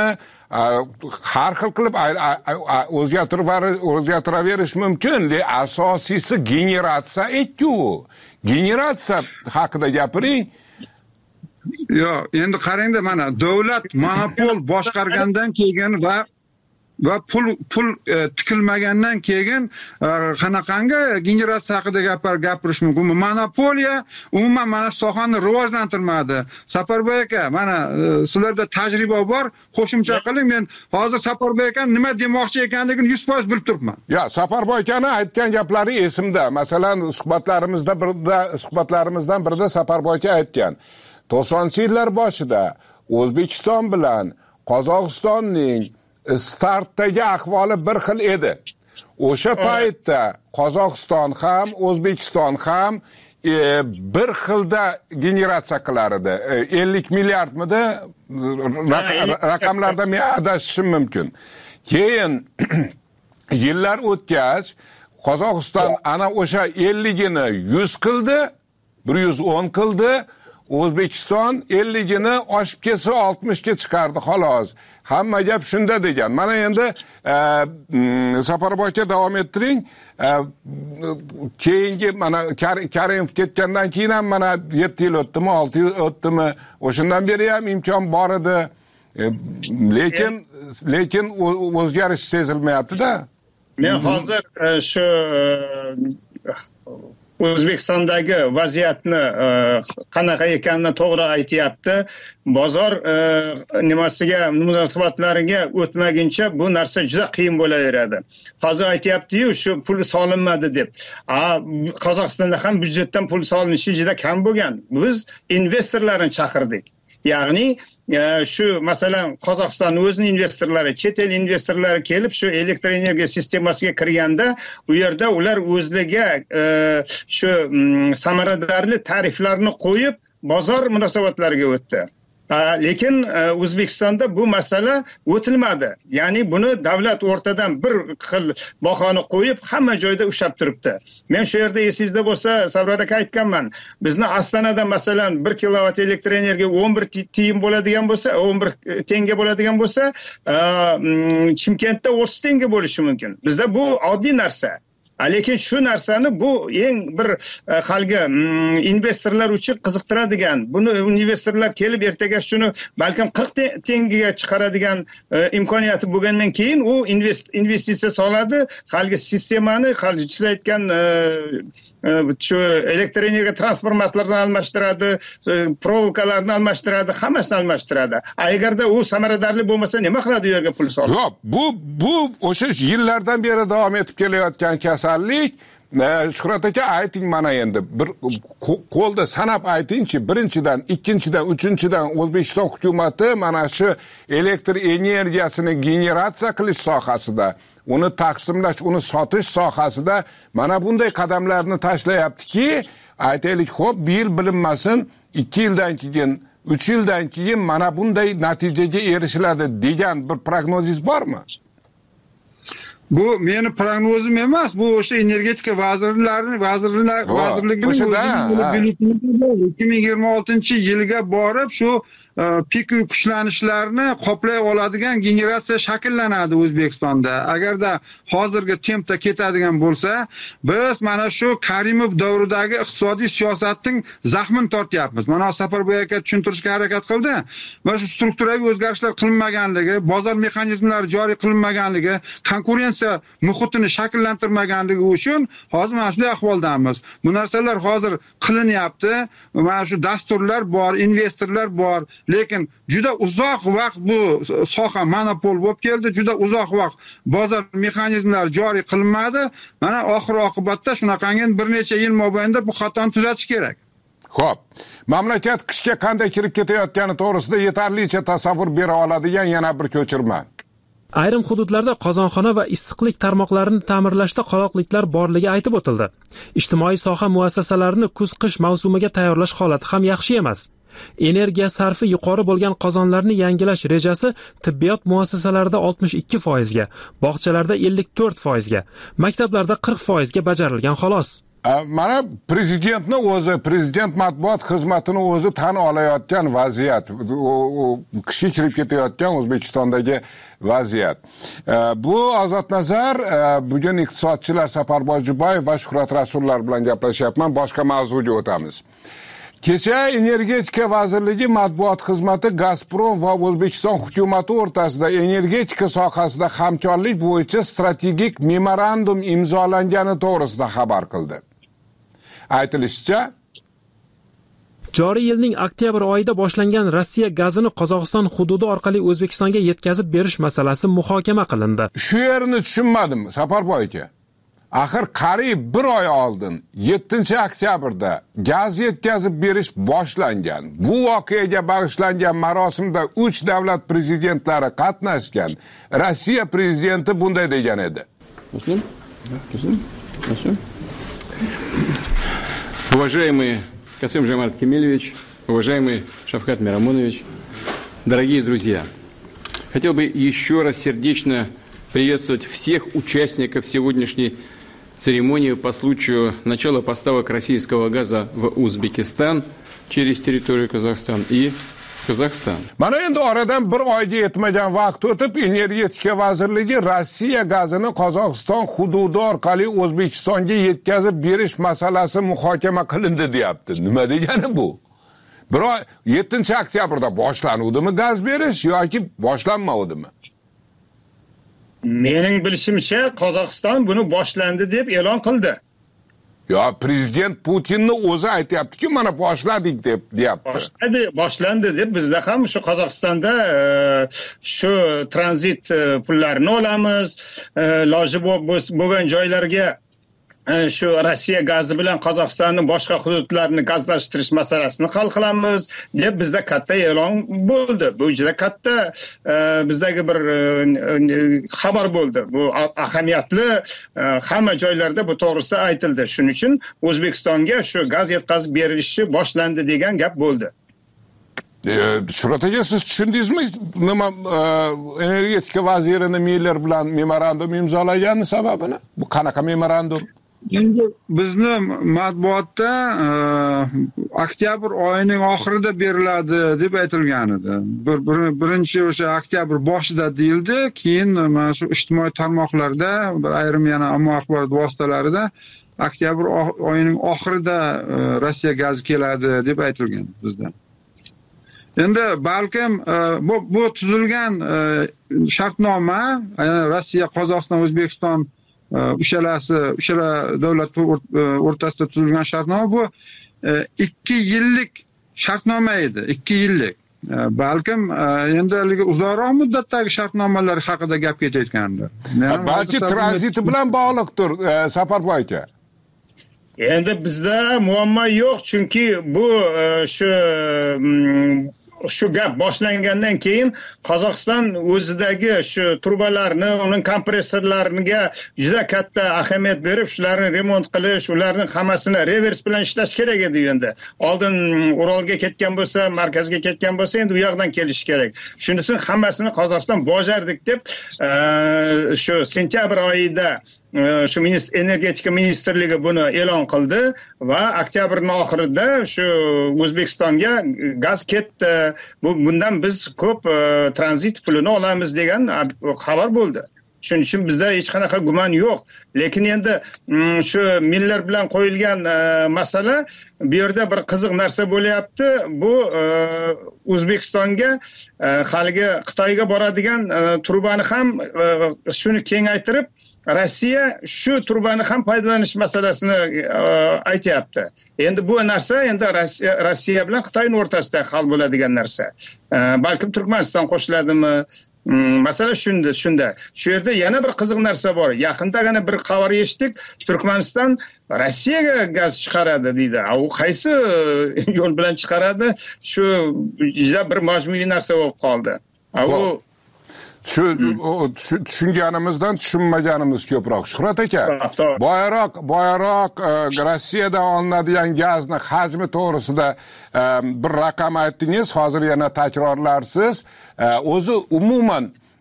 C: har xil qilib o'zgartiraverish mumkin. Asosiysi generatsiya etku. Generatsiya haqida gapiring.
E: Yo'q, endi qarangda, mana davlat monopol boshqargandan keyin va va pul pul e, tikilmagandan keyin e, qanaqangi generatsiya haqida gapir gapirish mumkin. Monopoliya umuman mana shu sohani rivojlantirmadi. Saparboy aka, mana e, sizlarda tajriba bor, qo'shimcha qiling. Men hozir Saparboy aka nima demoqchi ekanligini yuz foiz bilib turibman.
C: Ya, Saparboy akani aytgan gaplari esimda. Masalan, suhbatlarimizda birida suhbatlarimizdan birida Saparboy aka aytgan. to'qsoninchi yillar boshida O'zbekiston bilan Qozog'istonning startdagi ahvoli bir xil edi. O'sha paytda Qozog'iston ham, O'zbekiston ham e, bir xilda generatsiya qilar edi. E, ellik milliardmidi raqamlarda men adashishim mumkin. Keyin yillar o'tgach, Qozog'iston ana o'sha elligini yuz qildi, bir yuz o'n qildi. O'zbekiston elligini oshib ketsa oltmishga chiqardi, xolos. Hamma gap shunda degan. Mana endi Saparboy aka davom ettiring. Keyingi mana Karimov ketgandan keyin ham mana yetti yil o'tdimi, olti yil o'tdimi, o'shandan beri ham imkon bor edi. Lekin lekin o'zgarish sezilmayapti-da.
D: Men hozir shu O'zbekistondagi vaziyatni qanaqa ekanini to'g'ri aytayapti. Bozor nimasiga, munosabatlariga o'tmaguncha bu narsa juda qiyin bo'laveradi. Hozir aytayapti-yu, shu pul solinmadi deb. A, Qozog'istonda ham byudjetdan pul solinishi juda kam bo'lgan. Biz investorlarni chaqirdik. Ya'ni shu masalan Qozog'iston o'zining investorlari, chet el investorlari kelib shu elektr energiya sistemasiga kirganda, u yerda ular o'zlariga shu samaradorli tariflarni qo'yib bozor munosabatlariga o'tdi. Lekin O'zbekistonda bu masala o'tilmadi. Ya'ni buni davlat o'rtadan bir xil bahoni qo'yib hamma joyda ushlab turibdi. Men shu yerda esingizda bo'lsa, Sabrar aka aytganman. Bizni Ostonada masalan bir kilovat elektr energiya o'n bir tiyin bo'ladigan bo'lsa, o'n bir tenga bo'ladigan bo'lsa, Chimkentda o'ttiz tenga bo'lishi mumkin. Bizda bu oddiy narsa. Lekin shu narsani bu eng bir xalga investorlar uchun qiziqtiradigan, buni investorlar kelib ertaga shuni balkim qirq tengaga chiqaradigan imkoniyati bo'lgandan keyin u investitsiya soladi, xalga sistemani, xalga siz aytgan shu elektr energiya transformatorlarini almashtiradi, provolkalarni almashtiradi, hammasini almashtiradi. Agarda u samaradorli bo'lmasa, nima qiladi u yerga pul solib?
C: Yo'q, bu bu o'sha yillardan beri davom etib kelayotgan kasallik. Shuhrat aka, ayting mana endi bir qo'lda sanab aytingchi, birinchidan, ikkinchidan, uchinchidan O'zbekiston hukumatı mana shu elektr energiyasini generatsiya qilish sohasida, uni taqsimlash, uni sotish sohasida mana bunday qadamlarni tashlayaptiki, aytaylik, xo'p, bir yil bilinmasin, ikki yildan keyin, uch yildan keyin mana bunday natijaga erishiladi degan bir prognoziz bormi?
E: Bu meni prognozim emas, bu o'sha energetika vazirlarining vazirlar vazirligining ikki ming yigirma oltinchi yilga borib shu pik kuchlanishlarni qoplay oladigan generatsiya shakllanadi O'zbekistonda. Agarda hozirgi tempda ketadigan bo'lsa, biz mana shu Karimov davridagi iqtisodiy siyosatning zahmini tortyapmiz. Mana Saparboy aka tushuntirishga harakat qildi. Mana shu strukturaviy o'zgarishlar qilinmaganligi, bozor mexanizmlari joriy qilinmaganligi, konkurensiya muhitini shakllantirmaganligi uchun hozir mana shunday ahvoldamiz. Bu narsalar hozir qilinyapti. Mana shu dasturlar bor, investorlar bor. Lekin juda uzoq vaqt bu soha monopol bo'lib keldi, juda uzoq vaqt bozor mexanizmlari joriy qilinmadi. Mana oxir oqibatda shunaqangi bir necha yil mobaynida bu xatoni tuzatish kerak.
C: Xo'p, mamlakat qishga qanday kirib ketayotgani to'g'risida yetarlicha tasavvur bera oladigan yana bir ko'chirma.
A: Ayrim hududlarda qozonxona va issiqlik tarmoqlarini ta'mirlashda qoloqliklar borligi aytib o'tildi. Ijtimoiy soha muassasalarini kuz-qish mavsumiga tayyorlash holati ham yaxshi emas. Energiya sarfi yuqori bo'lgan qozonlarni yangilash rejasi tibbiyot muassasalarida oltmish ikki foizga, bog'chalarda ellik to'rt foizga, maktablarda qirq foizga bajarilgan xolos.
C: mana prezidentni o'zi, prezident matbuot xizmatini o'zi tan olayotgan vaziyat, u kishi kirib ketayotgan O'zbekistondagi vaziyat. Bu Ozodnazar, bugun iqtisodchilar Saparboy Jubayev va Shuhrat Rasullar bilan gaplashyapman. Boshqa mavzuga o'tamiz. Kecha Energetika vazirligi matbuot xizmati Gazprom va O'zbekiston hukumati o'rtasida energetika sohasida hamkorlik bo'yicha strategik memorandum imzolangani to'g'risida xabar qildi. Aytilishicha,
A: joriy yilning oktyabr oyida boshlangan Rossiya gazini Qozog'iston hududi orqali O'zbekistonga yetkazib berish masalasi muhokama qilindi.
C: Shu yerini tushunmadim, Saparboy aka. Axir qariyb bir oy oldin yettinchi oktyabrda gaz yetkazib berish boshlangan. Bu voqeaga bag'ishlangan marosimda uch davlat prezidentlari qatnashgan. Rossiya prezidenti bunday degan edi.
F: Уважаемый Касым Жомарт Кемелевич, уважаемый Шавкат Мирамонович, дорогие друзья, хотел бы еще раз сердечно приветствовать всех участников сегодняшней церемонии по случаю начала поставок российского газа в Узбекистан через территорию Казахстана и Казахстан.
C: Mana endi oradan bir oyga yetmagan vaqt o'tib, Energetika vazirligi Rossiya gazini Qozog'iston hududi orqali O'zbekistonga yetkazib berish masalasi muhokama qilindi deyapti. Nima degani bu? Bir oy yettinchi oktyabrda boshlanuvdimi gaz berish yoki boshlanmavdimi?
D: Mening bilishimcha Qozog'iston buni boshlandi deb e'lon qildi.
C: Ya prezident Putinni o'zi aytayapti-ku, mana boshladik deb deyapti.
D: Boshladi, boshlandi deb bizda ham shu Qozog'istonda shu tranzit pullarini olamiz, loji bo'lgan joylarga shu Rossiya gazi bilan Qozog'istonning boshqa hududlarini gazlashtirish masalasini hal qilamiz deb bizda katta e'lon bo'ldi. Bu juda katta bizdagi bir xabar bo'ldi. Bu ahamiyatli, hamma joylarda bu to'g'risida aytildi. Shuning uchun O'zbekistonga shu gaz yetkazib berilishi boshlandi degan gap bo'ldi.
C: Shuhrat aka, siz tushundingizmi nima energetika vazirini Miller bilan memorandum imzolagani sababini? Bu qanaqa memorandum?
E: Endi bizni matbuotda oktyabr oyining oxirida beriladi deb aytilgan edi. Bir, bir birinchi o'sha oktyabr boshida deyildi, keyin mana shu ijtimoiy tarmoqlarda, ayrim yana ommaviy axborot vositalarida oktyabr oyining oxirida Rossiya gazi keladi deb aytilgan bizda. Endi balkim bu, bu tuzilgan shartnoma, Rossiya, Qozog'iston, O'zbekiston ushalasi, ushala davlat o'rtasida tuzilgan shartnoma bu ikki yillik shartnoma edi, ikki yillik. Balkim endi uzoqroq muddatdagi shartnomalar haqida gap ketayotgandir.
C: Balki tranziti bilan bog'liqdir, Saparboy aka.
D: Endi bizda muammo yo'q, chunki bu shu shu gap boshlangandan keyin Qozog'iston o'zidagi shu turbalarni, uning kompressorlariga juda katta ahamiyat berib, shularni remont qilish, ularning hammasini revers bilan ishlash kerak edi endi. Oldin Uralga ketgan bo'lsa, markazga ketgan bo'lsa, endi u yoqdan kelish kerak. Shunisini hammasini Qozog'iston bajardik deb shu sentyabr oyida shu energetika ministrligi buni e'lon qildi va oktyabrning oxirida shu O'zbekistonga gaz ketdi. Bu bundan biz ko'p tranzit pulini olamiz degan xabar bo'ldi. Shuning uchun bizda hech qanaqa gumon yo'q. Lekin endi shu Miller bilan qo'yilgan masala, bu yerda bir qiziq narsa bo'lyapti. Bu O'zbekistonga haligi Xitoyga boradigan turbani ham shuni kengaytirib, Rossiya shu turbani ham foydalanish masalasini aytayapti. Endi bu narsa endi Rossiya Rossiya bilan Xitoyning o'rtasida hal bo'ladigan narsa. Balkim Turkmaniston qo'shiladimi? Masala shunda, shunda. Shu yerda yana bir qiziq narsa bor. Yaqindagina bir xabar eshitdik, Turkmaniston Rossiyaga gaz chiqaradi deydi. U qaysi yo'l bilan chiqaradi? Shu juda bir majmuriy narsa bo'lib qoldi. U
C: Shu tushunganimizdan tushunmaganimiz ko'proq. Shuhrat aka, boyaroq boyaroq Rossiyadan olinadigan gazni hajmi to'g'risida bir raqam aytdingiz, hozir yana takrorlarsiz. O'zi umuman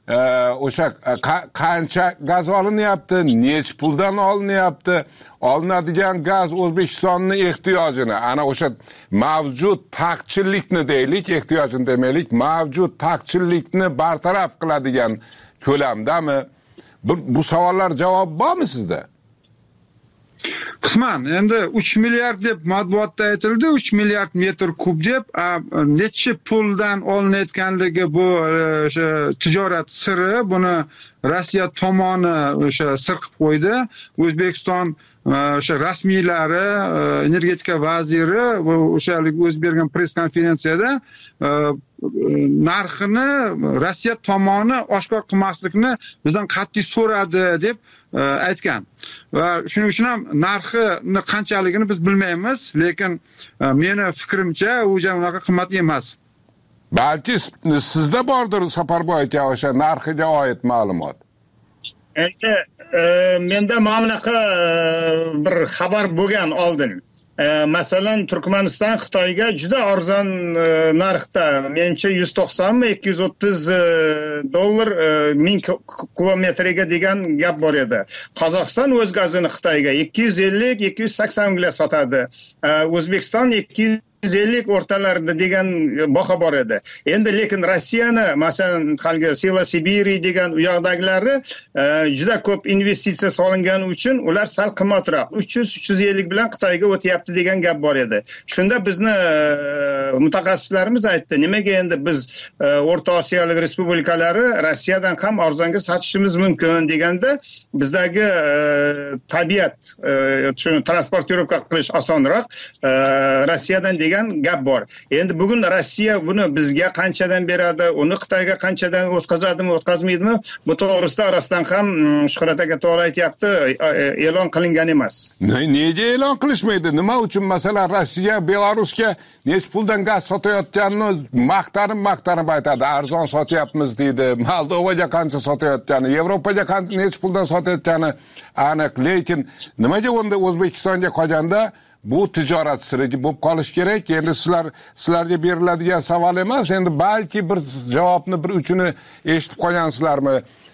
C: o'sha qancha gaz olinyapti, necha puldan olinyapti, olinadigan gaz O'zbekistonning ehtiyojini, ana o'sha mavjud taqchillikni deylik, ehtiyojini demaylik, mavjud taqchillikni bartaraf qiladigan ko'lamdami? Bu, bu savollar javob bormi sizda?
E: Qisman, endi uch milliard deb matbuotda aytildi, uch milliard metr kub deb, necha puldan olinayotganligi bu o'sha tijorat siri, buni Rossiya tomoni o'sha sir qilib qo'ydi. O'zbekiston o'sha rasmiylari, energetika vaziri o'shalik o'z bergan press konferensiyada narxini Rossiya tomoni oshkor qilmaslikni bizdan qat'iy so'radi deb aytgan. Va shuning uchun ham narxini qanchaligini biz bilmaymiz, lekin meni fikrimcha u unaqa qimmat emas.
C: Balki sizda bordir Saparboy aka o'sha narxiga oid ma'lumot.
D: Endi menda mana bunaqa bir xabar bo'lgan oldin. Masalan, Turkmaniston Xitoyga juda arzon narxda, menimcha yuz to'qsonmi ikki yuz o'ttiz dollar ming kubometriga degan gap bor edi. Qozog'iston o'z gazini Xitoyga ikki yuz ellik ikki yuz sakson ga sotadi. O'zbekiston ikki yuz ellik o'rtalarida degan baho bor edi. Endi lekin Rossiyani, masalan, haligi Sila Sibiri degan u yoqdagilari juda ko'p investitsiya solingani uchun ular sal qimmatroq uch yuz uch yuz ellik bilan Xitoyga o'tyapti degan gap bor edi. Shunda bizni mutaxassislarimiz aytdi, nimaga endi biz O'rta Osiyolik respublikalari Rossiyadan ham arzonga sotishimiz mumkin deganda, bizdagi tabiat shuni transportirovka qilish osonroq Rossiyadan degan gap bor. Endi bugun Rossiya buni bizga qanchadan beradi, uni Xitoyga qanchadan o'tkazadimi, o'tkazmaydimi? Bu to'g'risida rostdan ham Shuhrat aka to'g'ri aytayapti, e'lon qilingan emas.
C: Nega e'lon qilishmaydi? Nima uchun masalan Rossiya Belarusga nech puldan gaz sotayotganini maqtanib maqtanib aytadi, arzon sotyapmiz deydi. Moldovaga qancha sotayotgani, Yevropaga qancha nech puldan sotayotgani aniq, lekin nimaga unda O'zbekistonga qolganda bu tijorat siri bo'lib qolish kerak? Endi sizlar sizlarga beriladigan savol emas, endi balki bir javobni bir uchini eshitib qolgansizlarmi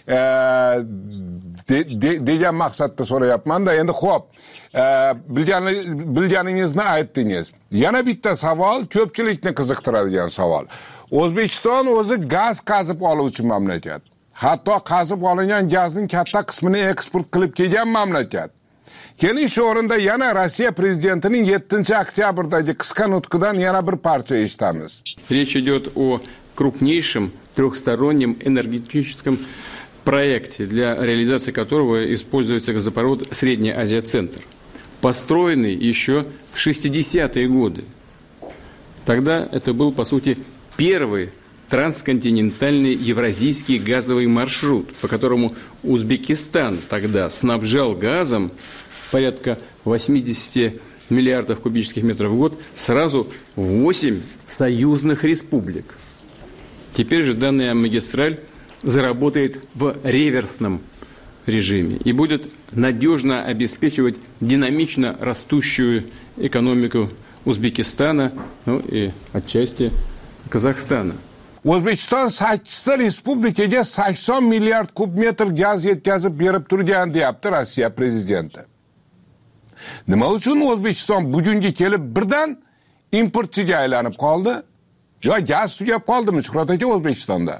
C: degan maqsadda so'rayapman-da. Endi xo'p, bilganingizni aytdingiz. Yana bitta savol, ko'pchilikni qiziqtiradigan savol. O'zbekiston o'zi gaz qazib oluvchi mamlakat. Hatto qazib olingan gazning katta qismini eksport qilib kelgan mamlakat. Keyin shu o'rinda yana Rossiya prezidentining yettinchi oktyabrdagi qisqa nutqidan yana bir parcha eshitamiz.
F: Речь идет о крупнейшем трехстороннем энергетическом проекте, для реализации которого используется газопровод Средняя Азия-Центр, построенный еще в шестидесятые годы. Тогда это был, по сути, первый трансконтинентальный евразийский газовый маршрут, по которому Узбекистан тогда снабжал газом порядка восемьдесят миллиардов кубических метров в год сразу восемь союзных республик. Теперь же данная магистраль заработает в реверсном режиме и будет надежно обеспечивать динамично растущую экономику Узбекистана, ну и отчасти Казахстана.
C: O'zbekiston sakkizta respublikaga sakson milliard kub metr gaz yetkazib berib turgan deyapti Rossiya prezidenti. Nima uchun O'zbekiston bugunga kelib birdan importchiga aylanib qoldi? Yo gaz tugab qoldimi Shuhrat aka O'zbekistonda?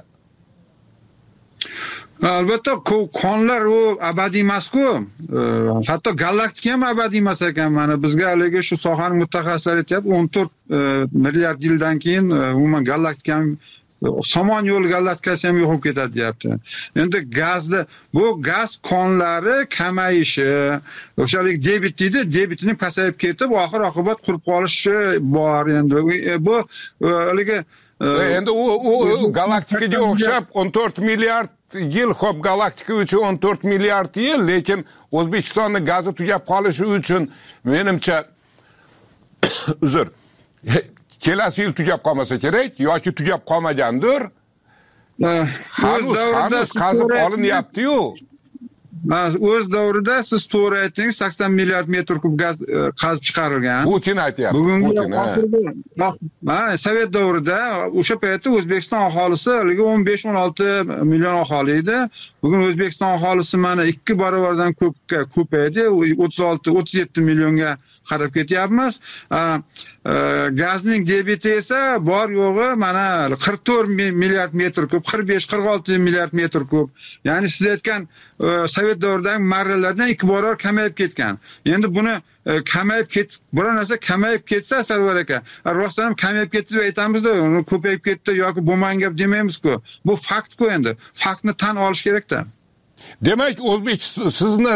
E: Albatta, konlar u abadiy emas-ku. Hatto galaktika ham abadiy emas ekan. Mana bizga haligi shu sohaning mutaxassislari aytib, o'n to'rt milliard yildan keyin umuman galaktika ham Somon yo'l galaktikasi ham yo'q bo'lib ketadi deyapti. Endi gazda bu gaz konlari kamayishi, o'shalik debit deydi, debitining pasayib ketib, oxir oqibat qurib qolishi bor endi. Bu haligi
C: endi u galaktikaga o'xshab o'n to'rt milliard yil, xo'p, galaktika uchun o'n to'rt milliard yil, lekin O'zbekistonning gazi tugab qolishi uchun menimcha uzr kelasi yil tugab qolmasa kerak yoki tugab qolmagandir. Hanuz hanuz qazib olinyapti-yu.
E: o'z davrida siz to'g'ri aytdingiz, sakson milliard metr kub gaz qazib chiqarilgan.
C: Putin aytyapti.
E: Bugungi
C: Putin,
E: ha, Sovet davrida o'sha paytda O'zbekiston aholisi o'n besh o'n olti million aholi edi. Bugun O'zbekiston aholisi mana ikki barobardan ko'pga ko'paydi. o'ttiz olti o'ttiz yetti millionga qarab ketyapmiz. Gazning debiti esa bor yo'g'i mana qirq to'rt milliard metr kub, qirq besh qirq olti milliard metr kub. Ya'ni siz aytgan Sovet davridagi marralardan ikki barobar kamayib ketgan. Endi buni kamayib ket, biror narsa kamayib ketsa, Sarvar aka, rostdan ham kamayib ketdi deb aytamizda, uni ko'payib ketdi yoki bo'lmagan gap demaymiz-ku. Bu fakt-ku endi. Faktni tan olish kerak-da.
C: Demak, O'zbekiston, sizni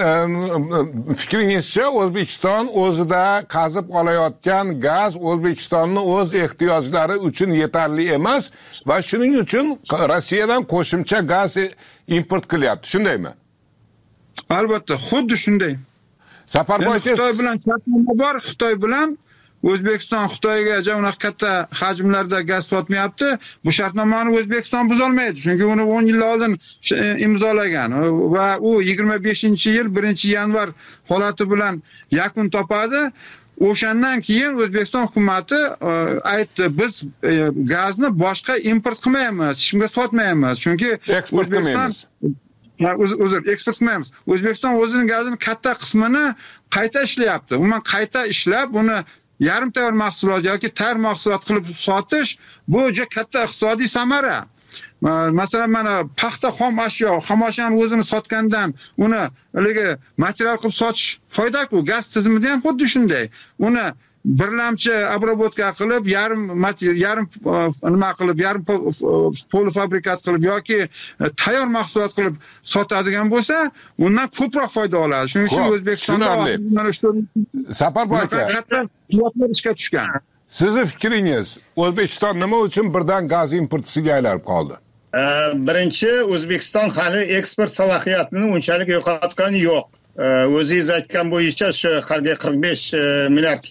C: fikringizcha O'zbekiston o'zida qazib olayotgan gaz O'zbekistonning o'z ehtiyojlari uchun yetarli emas va shuning uchun Rossiyadan qo'shimcha gaz import qilyapti, shundaymi?
E: Albatta, xuddi shunday.
C: Safarboy aka,
E: Xitoy bilan shartnoma bor, Xitoy bilan O'zbekiston Xitoyga unaqa katta hajmlarda gaz sotmayapti. Bu shartnomani O'zbekiston buzolmaydi, chunki uni o'n yil oldin imzolagan va u yigirma beshinchi yil birinchi yanvar holati bilan yakun topadi. O'shandan keyin O'zbekiston hukumatı aytdi, biz gazni boshqa import qilmaymiz, hech kimga sotmaymiz, chunki
C: eksport qilmaymiz.
E: Uzr, eksport qilmaymiz. O'zbekiston o'zining gazini katta qismini qayta ishlayapti. Umuman qayta ishlab, uni yarim tayyor mahsulot yoki tayyor mahsulot qilib sotish bu juda katta iqtisodiy samara. Masalan, mana paxta xom ashyo, xomashani o'zini sotgandan uni haligi material qilib sotish foyda-ku. Gaz tizimida ham xuddi shunday. Uni birlamchi обработка qilib, yarim yarim nima qilib, yarim polifabrikat qilib yoki tayyor mahsulot qilib sotadigan bo'lsa, undan ko'proq foyda oladi. Shuning uchun O'zbekistonda
C: Safarboy aka,
E: qiymatlar ishga tushgan.
C: Sizni fikringiz, O'zbekiston nima uchun birdan gaz importisiga aylanib qoldi?
D: Birinchi, O'zbekiston hali eksport salohiyatini unchalik yo'qotgani yo'q. O'zingiz aytgan bo'yicha shu hali qirq besh milliard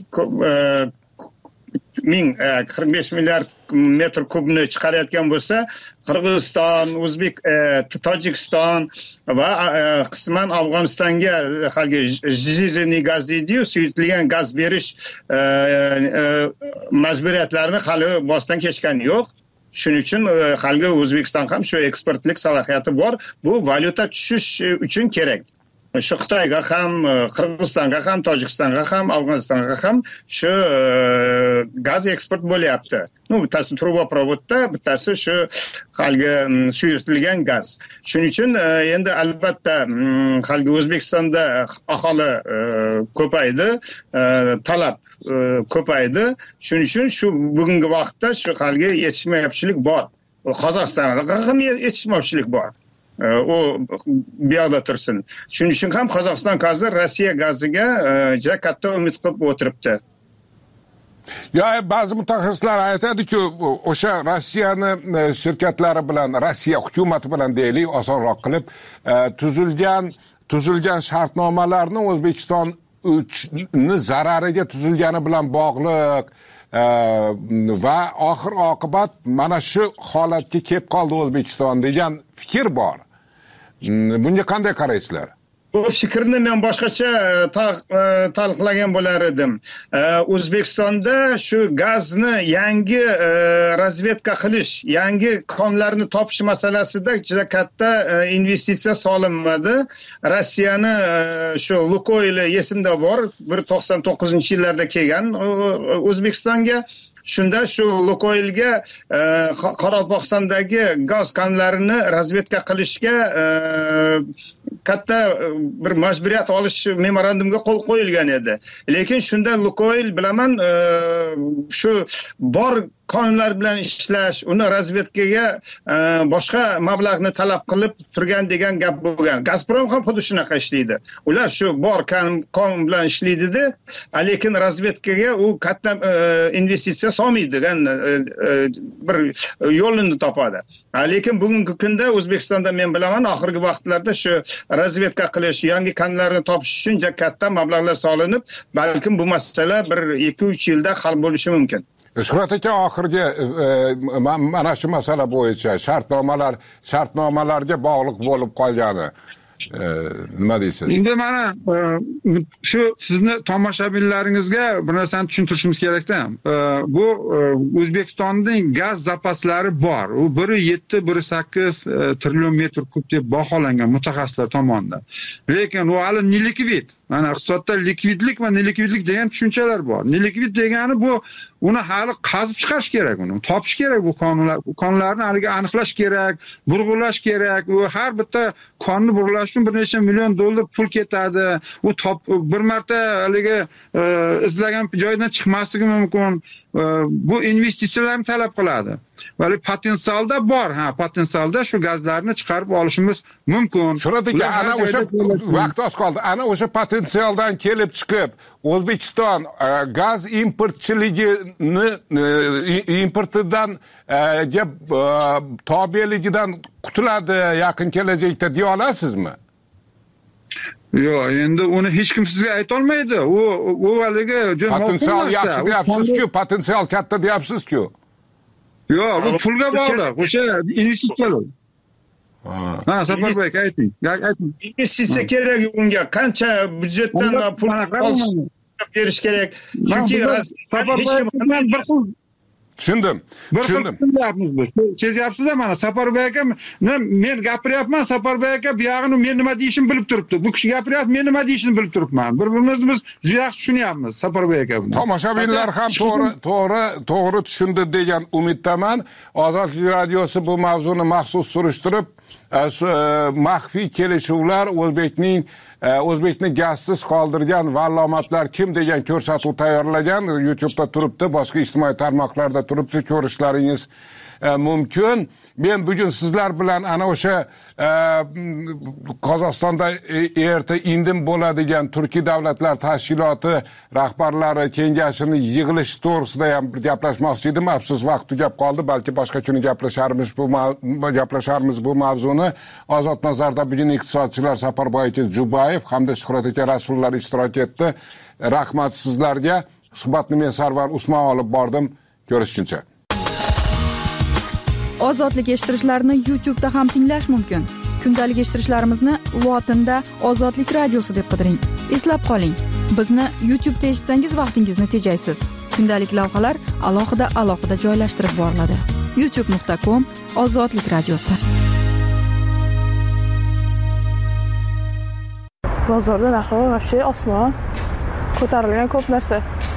D: ming qirq besh milliard metr kubni chiqarayotgan bo'lsa, Qirg'iziston, O'zbek, Tojikiston va qisman Afg'onistonga hali jizirniy gaz deydi-yu, suyultirilgan gaz berish majburiyatlarini hali boshdan kechgani yo'q. Shuning uchun hali O'zbekiston ham shu eksportlik salohiyati bor. Bu valyuta tushish uchun kerak. Shu Xitoyga ham, Qirg'izistonga ham, Tojikistonga ham, Afg'onistonga ham shu gaz eksport bo'lyapti. Ну, bittasi truboprovodda, bittasi shu haligi suyultirilgan gaz. Shuning uchun endi albatta haligi O'zbekistonda aholi ko'paydi, talab ko'paydi. Shuning uchun shu bugungi vaqtda shu haligi yetishmayapchilik bor. Qozog'istonda ham yetishmovchilik bor. O bu yoqda tursin. Shuning uchun ham Qozog'iston hozir Rossiya gaziga juda katta umid qilib o'tiribdi.
C: Ya ba'zi mutaxassislar aytadi-ku, o'sha Rossiyani shirkatlari bilan, Rossiya hukumati bilan deylik, osonroq qilib tuzilgan tuzilgan shartnomalarni O'zbekiston ni zarariga tuzilgani bilan bog'liq va oxir oqibat mana shu holatga kelib qoldi O'zbekiston degan fikr bor. Bunga qanday qaraysizlar?
D: Bu fikrni men boshqacha talqlagan bo'lar edim. O'zbekistonda shu gazni yangi razvedka qilish, yangi konlarni topish masalasida juda katta investitsiya solinmadi. Rossiyani shu Lukoil esimda bor, bir to'qson to'qqizinchi yillarda kelgan O'zbekistonga. Shunda shu Lukoilga Qoraqalpog'istondagi gaz konlarini razvedka qilishga katta bir majburiyat olish memorandumga qo'l qo'yilgan edi. Lekin shunda Lukoil bilaman shu bor konlar bilan ishlash, uni razvedkaga boshqa mablag'ni talab qilib turgan degan gap bo'lgan. Gazprom ham xuddi shunaqa ishlaydi. Ular shu bor kon bilan ishlaydi-da, lekin razvedkaga u katta investitsiya solmaydigan bir yo'lini topadi. Lekin bugungi kunda O'zbekistonda men bilaman oxirgi vaqtlarda shu razvedka qilish, yangi konlarni topish uchun katta mablag'lar solinib, balkim bu masala bir ikki uch yilda hal bo'lishi mumkin.
C: Shuhrat aka, oxirgi mana shu masala bo'yicha shartnomalar shartnomalarga bog'liq bo'lib qolgani. nima deysiz?
E: Endi mana shu sizni tomoshabinlaringizga bir narsani tushuntirishimiz kerakda. Bu O'zbekistonning gaz zapaslari bor. U bir yetti bir sakkiz trillion metr kub deb baholangan mutaxassislar tomonidan. Lekin u hali nelikvid. Mana iqtisodda likvidlik va nelikvidlik degan tushunchalar bor. Nelikvid degani bu uni hali qazib chiqarish kerak, uni topish kerak, bu qonunlar, qonunlarni haliga aniqlash kerak, burg'ulash kerak. U har bitta qonni burg'ulash uchun bir necha million dollar pul ketadi. U top bir marta haliga izlagan joydan chiqmasligi mumkin. Bu investitsiyalarni talab qiladi. Vali potensialda bor, ha, potensialda shu gazlarni chiqarib olishimiz mumkin.
C: Shunday ana o'sha vaqt oz qoldi. Ana o'sha potensialdan kelib chiqib, O'zbekiston gaz importchiligini importidan tobeligidan qutuladi yaqin kelajakda deya olasizmi?
E: Yo'q, endi uni hech kim sizga ayta olmaydi. U u haliga
C: potensial yaxshi deyapsiz-ku, potensial katta deyapsiz-ku.
E: Yo'q, bu pulga bog'liq. O'sha investitsiyalar. Ha, Safarboy ayting. Ayting.
D: Investitsiya kerak unga. Qancha byudjetdan pul berish kerak? Chunki
E: Safarboy bir xil
C: tushundim. Tushundim.
E: Sezyapsiz-a, mana Safarboy aka, men gapiryapman, Safarboy aka bu yog'ini men nima deyishimni bilib turibdi. Bu kishi gapiryapti, men nima deyishimni bilib turibman. Bir-birimizni biz juda yaxshi tushunyapmiz, Safarboy aka buni.
C: Tomoshabinlar ham to'g'ri, to'g'ri, to'g'ri tushundi degan umiddaman. Ozodlik radiosi bu mavzuni maxsus surishtirib, maxfiy kelishuvlar O'zbekning O'zbekni gazsiz qoldirgan vallomatlar kim degan ko'rsatuv tayyorlagan, YouTube'da turibdi, boshqa ijtimoiy tarmoqlarda turibdi, ko'rishlaringiz mumkin. Men bugun sizlar bilan ana o'sha Qozog'istonda erta indim bo'ladigan Turkiy davlatlar tashkiloti rahbarlari kengashini yig'ilish to'g'risida ham bir gaplashmoqchi edim. Afsus, vaqt tugab qoldi. Balki boshqa kuni gaplasharmiz bu gaplasharmiz bu mavzuni. Ozod nazarda bugun iqtisodchilar Safarboy aka Jubayev hamda Shuhrat aka Rasullar ishtirok etdi. Rahmat sizlarga. Suhbatni men Sarvar Usmon olib bordim. Ko'rishguncha.
G: Ozodlik eshittirishlarni YouTube'da ham tinglash mumkin. Kundalik eshittirishlarimizni lotinda Ozodlik radiosi deb qidiring. Eslab qoling, bizni YouTube'da eshitsangiz vaqtingizni tejaysiz. Kundalik lavhalar alohida-alohida joylashtirib boriladi. youtube nuqta com Ozodlik radiosi.
H: Bozorda narxi вообще osmon. Ko'tarilgan ko'p narsa.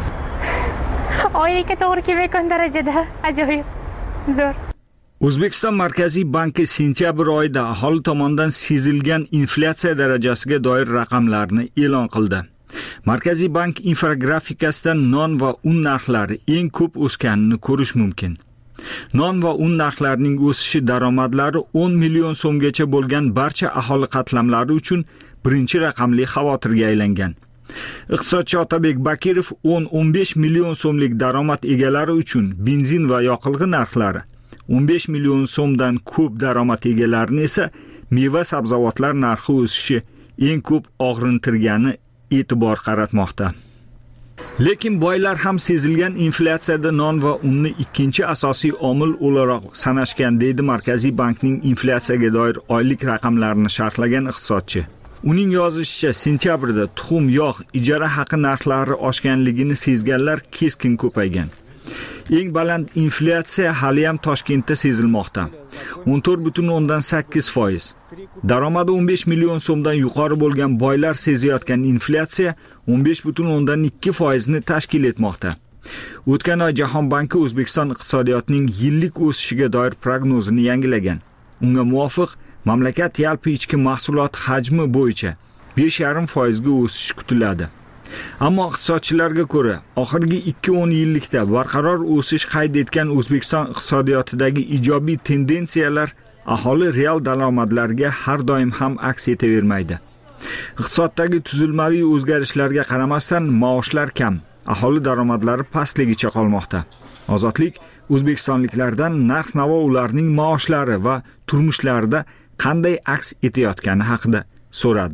I: Oylikka to'g'ri kelmayotgan darajada ajoyib. Zo'r.
J: O'zbekiston Markaziy banki sentyabr oyida aholi tomonidan sezilgan inflyatsiya darajasiga doir raqamlarni e'lon qildi. Markaziy bank infografikasida non va un narxlari eng ko'p o'sganini ko'rish mumkin. Non va un narxlarining o'sishi daromadlari o'n million so'mgacha bo'lgan barcha aholi qatlamlari uchun birinchi raqamli xavotirga aylangan. Iqtisodchi Otabek Bakirov o'n o'n besh million so'mlik daromad egalari uchun benzin va yoqilg'i narxlari, o'n besh million so'mdan ko'p daromad egalarini esa meva sabzavotlar narxi o'sishi eng ko'p og'rintirgani e'tibor qaratmoqda. Lekin boylar ham sezilgan inflyatsiyada non va unni ikkinchi asosiy omil o'laroq sanashgan, deydi Markaziy bankning inflyatsiyaga doir oylik raqamlarini sharhlagan iqtisodchi. Uning yozishicha, sentyabrda tuxum, yog', ijara haqi narxlari oshganligini sezganlar keskin ko'paygan. Eng baland inflyatsiya hali ham Toshkentda sezilmoqda. o'n to'rt butun o'ndan sakkiz foiz. Daromadi o'n besh million so'mdan yuqori bo'lgan boylar sezayotgan inflyatsiya o'n besh butun o'ndan ikki foizni tashkil etmoqda. O'tgan oy Jahon banki O'zbekiston iqtisodiyotining yillik o'sishiga doir prognozini yangilagan. Unga muvofiq mamlakat yalpi ichki mahsulot hajmi bo'yicha besh yarim foizga o'sish kutiladi. Ammo iqtisodchilarga ko'ra, oxirgi ikki o'n yillikda barqaror o'sish qayd etgan O'zbekiston iqtisodiyotidagi ijobiy tendensiyalar aholi real daromadlariga har doim ham aks etavermaydi. Iqtisoddagi tuzilmaviy o'zgarishlarga qaramasdan maoshlar kam, aholi daromadlari pastligicha qolmoqda. Ozodlik o'zbekistonliklardan narx-navo ularning maoshlari va turmushlarida qanday aks etayotgani haqida so'radi.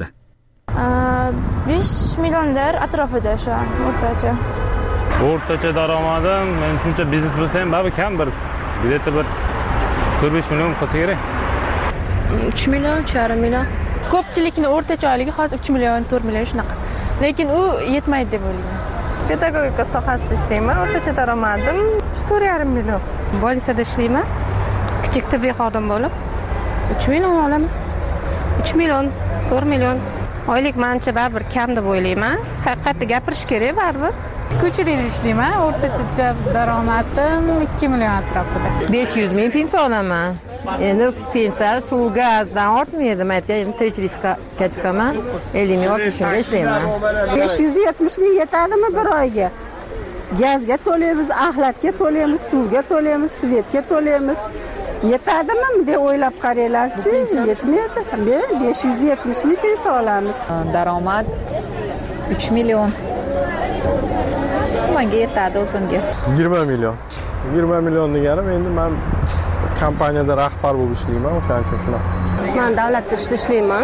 I: besh millionlar atrofida shu an o'rtacha.
K: O'rtacha daromadim, men shuncha biznes bo'lsa ham baribir kam bir где-то bir to'rt besh million qolsa kerak.
H: uch million, uch yarim million.
G: ko'pchilikni o'rtacha oyligi hozir uch million to'rt million shunaqa, lekin u yetmaydi deb o'ylayman.
H: Pedagogika sohasida ishlayman. O'rtacha daromadim to'rt yarim million.
I: Bolisada ishlayman. Kichik tibbiy xodim bo'lib uch million olaman. uch million, to'rt million oylik menimcha baribir kam deb o'ylayman. Haqiqatda gapirish kerak baribir.
L: Ko'chirida ishlayman. O'rtacha daromadim ikki million atrofida.
M: besh yuz ming pensiya olaman. Endi pensiya suv, gazdan ortmaydi. Men aytgan tirikchilikka chiqaman. ellik ming oltmish mingga ishlayman.
N: besh yuz yetmish ming yetadimi bir oyga? Gazga to'laymiz, axlatga to'laymiz, suvga to'laymiz, svetga to'laymiz. Yetadimi deb o'ylab qaranglarchi, yetmaydi. Men besh yuz yetmish ming pensiya olamiz.
G: Daromad uch million. Menga yetadi o'zimga.
O: yigirma million. yigirma million deganim endi men kompaniyada rahbar bo'lib ishlayman, o'shaning uchun shunaqa.
H: Men davlatda ishlayman.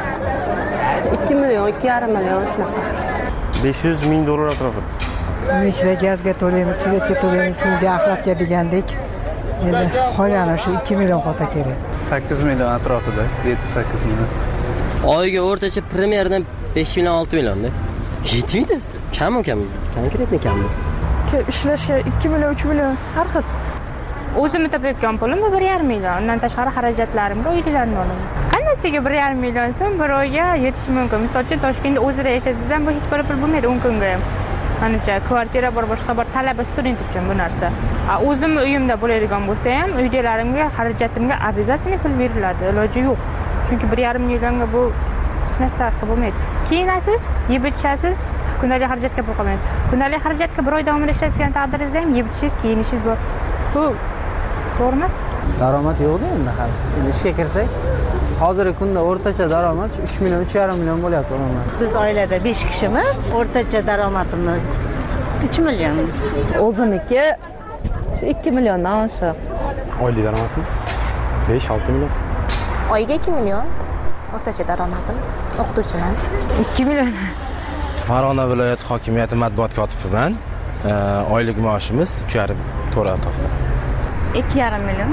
H: ikki million, ikki yarim million shunaqa.
O: besh yuz ming dollar atrofida.
P: Ishga gazga to'laymiz, svetga to'laymiz, suvga, axlatga degandek. Endi qolgani shu ikki million qolsa kerak.
Q: sakkiz million atrofida, yetti sakkiz million.
R: Oyiga o'rtacha premyerdan besh million olti millionda. Yetmaydi. Kam-u kam. Konkretni kamdir.
H: Ishlashga ikki million, uch million har xil.
I: O'zimni topayotgan pulim bir yarim million. Undan tashqari xarajatlarimga uylarni olaman. Qanasiga bir yarim million so'm bir oyga yetishi mumkin. Misol uchun Toshkentda o'zida yashasangizda ham bu hech bir pul bo'lmaydi o'n kunga ham. Menimcha kvartira bor, boshqa bir talaba student uchun bu narsa. O'zimni uyimda bo'ladigan bo'lsa ham, uydalarimga, xarajatimga обязательно pul beriladi. Iloji yo'q. Chunki bir yarim millionga bu hech narsa qilib bo'lmaydi. Kiyinasiz, yeb ichasiz, kundalik xarajatga pul qolmaydi. Kundalik xarajatga bir oy davomida ishlayotgan taqdiringizda ham yeb ichishingiz, kiyinishingiz bor. Bu to'g'ri emas?
S: Daromad yo'q-da endi hali. Endi ishga kirsak, hozirgi kunda o'rtacha daromad uch million, uch yarim million bo'lyapti umuman.
T: Biz oilada besh kishimiz, o'rtacha daromadimiz uch million.
H: O'zimniki shu ikki milliondan oshiq.
O: Oylik daromadmi? besh olti million.
U: Oyiga ikki million. O'rtacha daromadim. O'qituvchiman.
G: ikki million.
O: Farg'ona viloyati hokimiyati matbuot kotibiman. Oylik maoshimiz uch yarim to'rt atrofida.
T: ikki yarim million.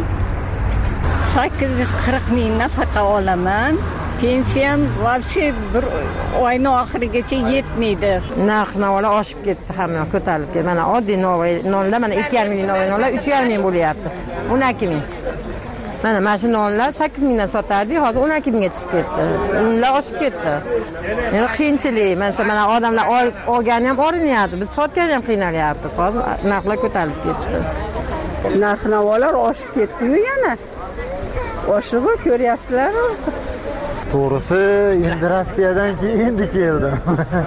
T: sakkiz yuz qirq ming nafaqa olaman. Pensiyam вообще bir oyning oxirigacha yetmaydi.
M: Narx-navolar oshib ketdi, hamma ko'tarilib ketdi. Mana oddiy novoy nonlar mana ikki yarim ming novoy nonlar uch yarim ming bo'lyapti. o'n ikki ming. Mana mana shu nonlar sakkiz mingdan sotardik, hozir o'n ikki mingga chiqib ketdi. Unlar oshib ketdi. Endi qiyinchilik. Mana odamlar olgani ham orinyapti, biz sotgani ham qiynalyapmiz. Hozir narxlar ko'tarilib ketdi.
N: Narx-navolar oshib ketdi-yu yana. Oshib ko'ryapsizlar-ku.
S: To'g'risi, endi Rossiyadan keyin keldim.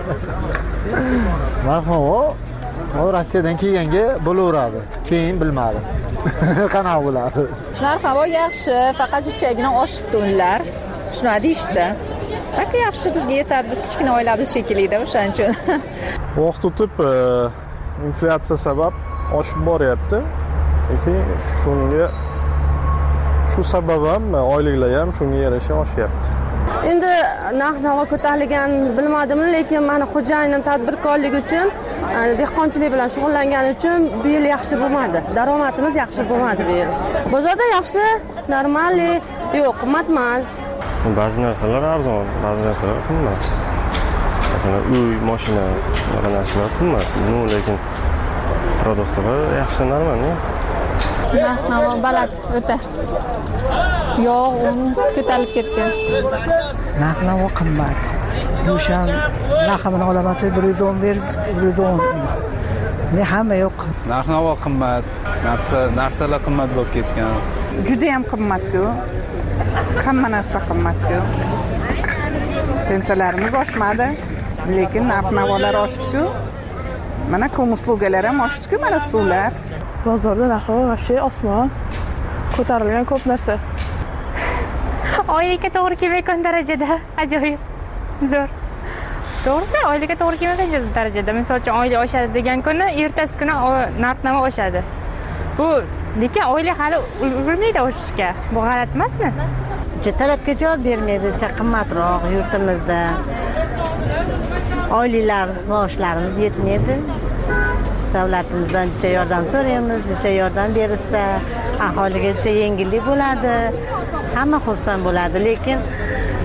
S: Marhamat. O Rossiyadan kelganga bo'laveradi. Keyin bilmadim. Qanaqa bo'ladi?
G: Narx-navo yaxshi, faqat jichagina oshibdi unlar. Shuni deyishdi. Faqat yaxshi bizga yetadi, biz kichkina oilamiz shekilli-da, o'shaning uchun.
O: Vaqt o'tib inflyatsiya sabab oshib boryapti. Lekin shunga shu sabab ham oyliklar ham shunga yarasha oshyapti.
H: Endi narx-navo ko'tarilgan bilmadim, lekin meni xo'jayinim tadbirkorlik uchun, dehqonchilik bilan shug'ullangani uchun bu yil yaxshi bo'lmadi. Daromadimiz yaxshi bo'lmadi bu yil. Bozorda yaxshi, normalli, yo'q, qimmat emas.
O: Ba'zi narsalar arzon, ba'zi narsalar qimmat. Masalan, uy, mashina, bunaqa narsalar qimmat. No, lekin produktlar yaxshi, normal.
G: Narx-navo baland o'ta. Yo'q, un ko'tarilib ketgan.
P: Narx-navo qimmat. Go'sham narxini olaman, bir yuz o'n bir, bir yuz o'n. Ne hamma yo'q.
Q: Narx-navo qimmat, narsa, narsalar qimmat bo'lib ketgan.
L: Juda ham qimmat-ku. Hamma narsa qimmat-ku. Pensiyalarimiz oshmadi, lekin narx-navolar oshdi-ku. Mana kom uslugalar ham oshdi-ku, mana suvlar.
H: Bozorda narxi вообще osmon. Ko'tarilgan ko'p narsa.
I: Oylikka to'g'ri kelmayotgan darajada ajoyib zo'r. To'g'risi, oylikka to'g'ri kelmayotgan darajada. Misol uchun oylik oshadi degan kuni, ertasi kuni narx-navo oshadi. Bu lekin oylik hali ulgurmaydi oshishga. Bu g'alati emasmi?
T: Talabga javob bermaydi, qimmatroq yurtimizda. Oyliklar, maoshlarimiz yetmaydi. Davlatimizdan jicha yordam so'raymiz, jicha yordam berishsa, aholiga jicha yengillik bo'ladi. Hamma xursand bo'ladi, lekin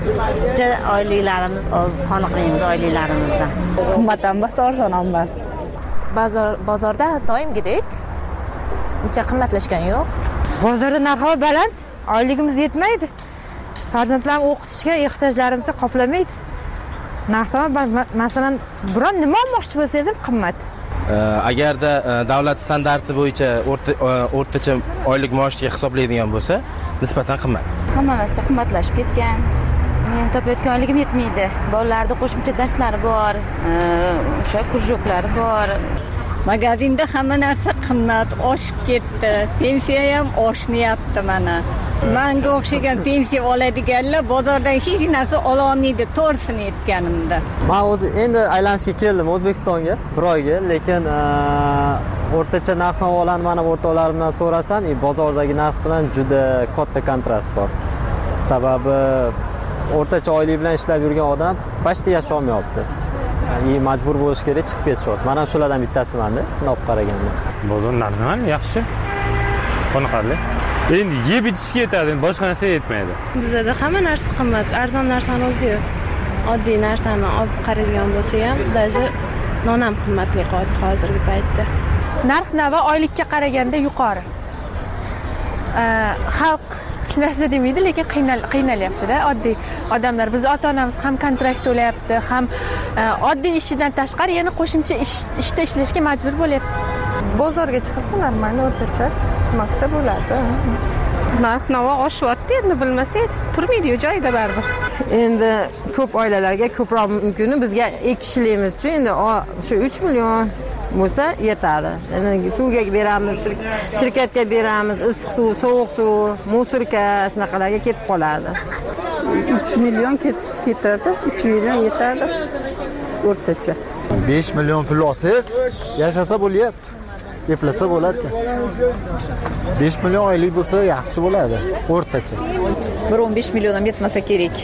T: oyliklarimiz qoniqmaymiz oyliklarimizdan.
N: Qimmat ham emas, arzon ham emas.
U: Bozor bozorda doimgidek uncha qimmatlashgani yo'q.
M: Bozorda narxi baland, oyligimiz yetmaydi. Farzandlarni o'qitishga ehtiyojlarimizni qoplamaydi. Narxi masalan, biron nima olmoqchi bo'lsangiz ham qimmat.
B: Agarda davlat standarti bo'yicha o'rtacha oylik maoshga hisoblaydigan bo'lsa, nisbatan qimmat.
U: Hamma narsa qimmatlashib ketgan. Men topayotgan oyligim yetmaydi. Bolalarda qo'shimcha darslari bor, o'sha kurjoklari bor.
T: Magazinda hamma narsa qimmat, oshib ketdi. Pensiya ham oshmayapti mana. Menga o'xshagan pensiya oladiganlar bozordan hech narsa ola olmaydi, to'g'risini aytganimda.
S: Men o'zi endi aylanishga keldim O'zbekistonga bir oyga, lekin o'rtacha narx-navolarni mana o'rtoqlarimdan so'rasam, bozordagi narx bilan juda katta kontrast bor. Sababi o'rtacha oylik bilan ishlab yurgan odam pashti yashay olmayapti. Ya'ni majbur bo'lish kerak, chiqib ketishyapti. Men ham shulardan bittasiman-da, olib qaraganda.
K: Bozor narxi yaxshi. Qoniqarli. Endi yeb ichishga yetadi, boshqa narsa yetmaydi.
I: Bizda hamma narsa qimmat, arzon narsani o'zi yo'q. Oddiy narsani olib qaraydigan bo'lsa ham, даже non ham qimmatli qoldi hozirgi paytda.
G: Narx-navo oylikka qaraganda yuqori. Xalq hech narsa demaydi, lekin qiynalyapti-da. Oddiy odamlar, biz ota-onamiz ham kontrakt to'layapti, ham oddiy ishidan tashqari yana qo'shimcha ishda ishlashga majbur bo'lyapti.
H: Bozorga chiqsa normal o'rtacha maqsa bo'ladi.
I: Narx-navo oshyapti, endi bilmasak, turmaydi-yu joyida baribir.
M: Endi ko'p oilalarga ko'proq mumkin, bizga ikki kishiligimiz uchun endi shu uch million bo'lsa yetadi. Endi suvga beramiz, shirkatga beramiz, issiq suv, sovuq suv, musorka shunaqalarga ketib qoladi.
N: uch million ketadi, uch million yetadi o'rtacha.
V: besh million pul olsangiz, yashasa bo'lyapti. Eplasa bo'lar ekan. besh million oylik bo'lsa yaxshi bo'ladi, o'rtacha.
G: bir o'n besh million ham yetmasa kerak.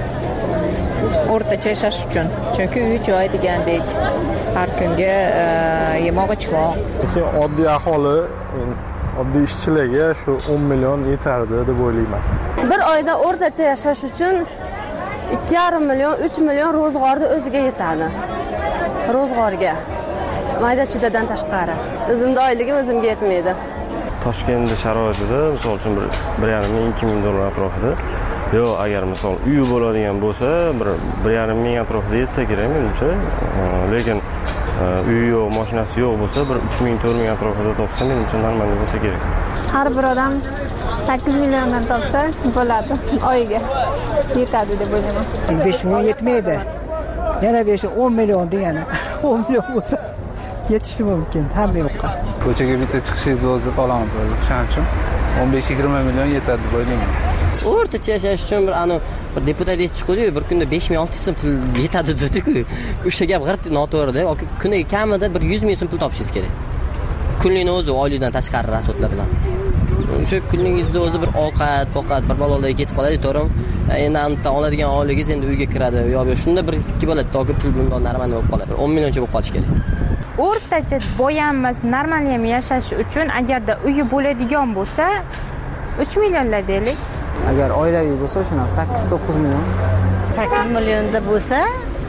G: O'rtacha yashash uchun. Chunki uy joy degandek har kunga yemoq ichmoq.
V: Lekin oddiy aholi, oddiy ishchilarga shu o'n million yetardi deb o'ylayman.
H: Bir oyda o'rtacha yashash uchun ikki yarim million, uch million ro'zg'orni o'ziga yetadi. Ro'zg'orga. Mayda-chudadan tashqari. O'zimda oyligim o'zimga yetmaydi.
O: Toshkent sharoitida, misol uchun bir yarim ming, ikki ming dollar atrofida. Yo, agar misol uyi bo'ladigan bo'lsa, bir yarim ming atrofida yetsa kerak menimcha. Lekin uyi yo'q, mashinasi yo'q bo'lsa, bir uch ming, to'rt ming atrofida topsa menimcha normal bo'lsa kerak.
W: Har bir odam sakkiz milliondan topsa bo'ladi oyiga. Yetadi deb o'ylayman.
P: besh million yetmaydi. Yana besh o'n million degani. o'n million bo'lsa yetishi mumkin hamma yoqqa.
Q: Ko'chaga bitta chiqishingiz o'zi falon bo'ladi. Shuning uchun o'n besh yigirma million yetadi deb o'ylayman.
R: O'rtacha yashash uchun bir anu bir deputat aytib chiqdi-yu, bir kunda besh ming, olti ming so'm pul yetadi dedi-ku. O'sha gap g'irt noto'g'ri-da. Kuniga kamida bir yuz ming so'm pul topishingiz kerak. Kunlikni o'zi oylikdan tashqari rasodlar bilan. O'sha kuningizda o'zi bir ovqat, poqat, bir balolarga ketib qoladi, to'g'rimi? Endi aniqdan oladigan oyligingiz endi uyga kiradi. Yo'q, shunda bir risk bo'ladi, to'g'ri pul bundan narmanda bo'lib qoladi. o'n millioncha bo'lib qolish kerak.
I: O'rtacha boyanmas, normal ham yashash uchun agarda uyi bo'ladigan bo'lsa, uch millionlar deylik.
S: Agar oilaviy bo'lsa, shuna sakkiz to'qqiz million.
T: sakkiz millionda bo'lsa,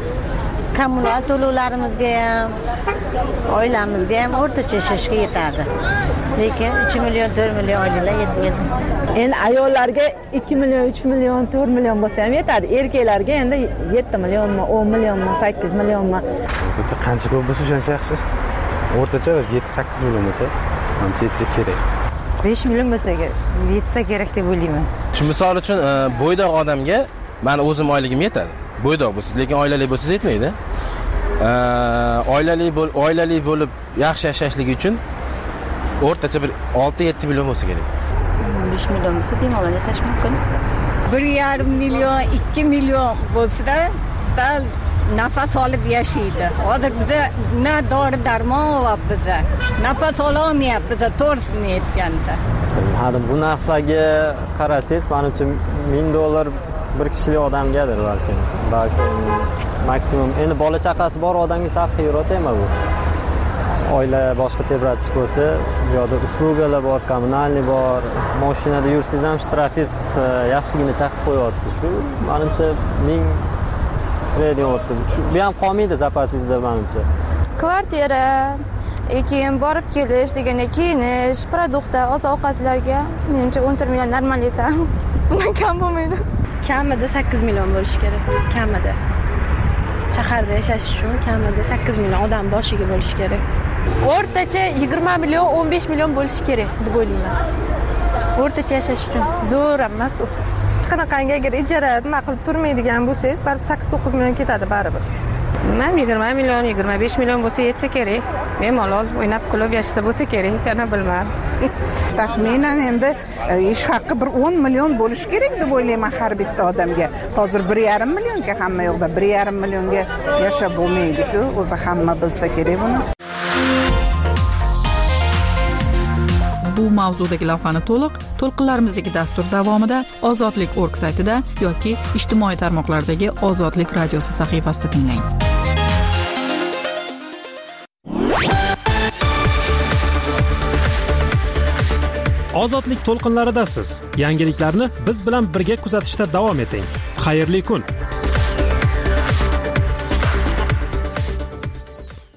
T: kommunal to'lovlarimizga ham, oilamizga ham o'rtacha yashashga yetadi. Lekin uch million, to'rt million oyliklar yetmaydi.
H: Endi ayollarga ikki million, uch million, to'rt million bo'lsa ham yetadi. Erkaklarga endi yetti millionmi, o'n millionmi, sakkiz millionmi.
V: O'rtacha qancha ko'p bo'lsa shuncha yaxshi. O'rtacha yetti sakkiz million bo'lsa, ancha yetsa kerak.
M: besh million bo'lsa yetsa kerak deb o'ylayman.
B: Shu misol uchun bo'ydoq odamga meni o'zim oyligim yetadi. Bo'ydoq bo'lsiz, lekin oilali bo'lsangiz yetmaydi. Oilali bo'l, oilali bo'lib yaxshi yashashligi uchun o'rtacha bir olti yetti million bo'lsa kerak.
U: besh million bo'lsa bemalol yashash mumkin.
T: bir yarim million, ikki million bo'lsa, sal nafas olib yashaydi. Hozir bizda na dori darmon va bizda nafas olmayapmiz, to'g'risini aytganda.
S: Hadi bu narxlarga qarasangiz, menimcha ming dollar bir kishilik odamgadir balki. Balki maksimum. Endi bola chaqasi bor odamga saf xiyrat emas bu. oila boshqa tebratish bo'lsa, bu yoqda uslugalar bor, kommunalniy bor. Mashinada yursangiz ham shtrafis yaxshigina chaqib qo'yapti. Shu menimcha ming sredniy o'rta. Bu ham qolmaydi zapasingizda menimcha.
U: Kvartira, keyin borib kelish, deganda kiyinish, produktlar, oziq-ovqatlarga menimcha o'n to'rt million normal yetadi. Bundan kam bo'lmaydi.
A: Kamida sakkiz million bo'lishi kerak. Kamida. Shaharda yashash uchun kamida sakkiz million odam boshiga bo'lishi kerak.
D: O'rtacha yigirma million, o'n besh million bo'lishi kerak deb o'ylayman. O'rtacha yashash uchun zo'r emas u.
H: Qanaqangi agar ijara nima qilib turmaydigan bo'lsangiz, baribir sakkiz to'qqiz million ketadi baribir.
A: Men yigirma million, yigirma besh million bo'lsa yetsa kerak. Bemalol o'ynab kulib yashasa bo'lsa kerak, yana bilmadim.
L: Taxminan endi ish haqi bir o'n million bo'lishi kerak deb o'ylayman har bitta odamga. Hozir bir yarim millionga hamma yo'qda bir yarim millionga yashab bo'lmaydi-ku, o'zi hamma bilsa kerak buni.
G: Bu mavzudagi lavhani to'liq to'lqinlarimizdagi dastur davomida ozodlik org saytida yoki ijtimoiy tarmoqlardagi Ozodlik radiosi sahifasida tinglang.
F: Ozodlik to'lqinlaridasiz. Yangiliklarni biz bilan birga kuzatishda davom eting. Xayrli kun.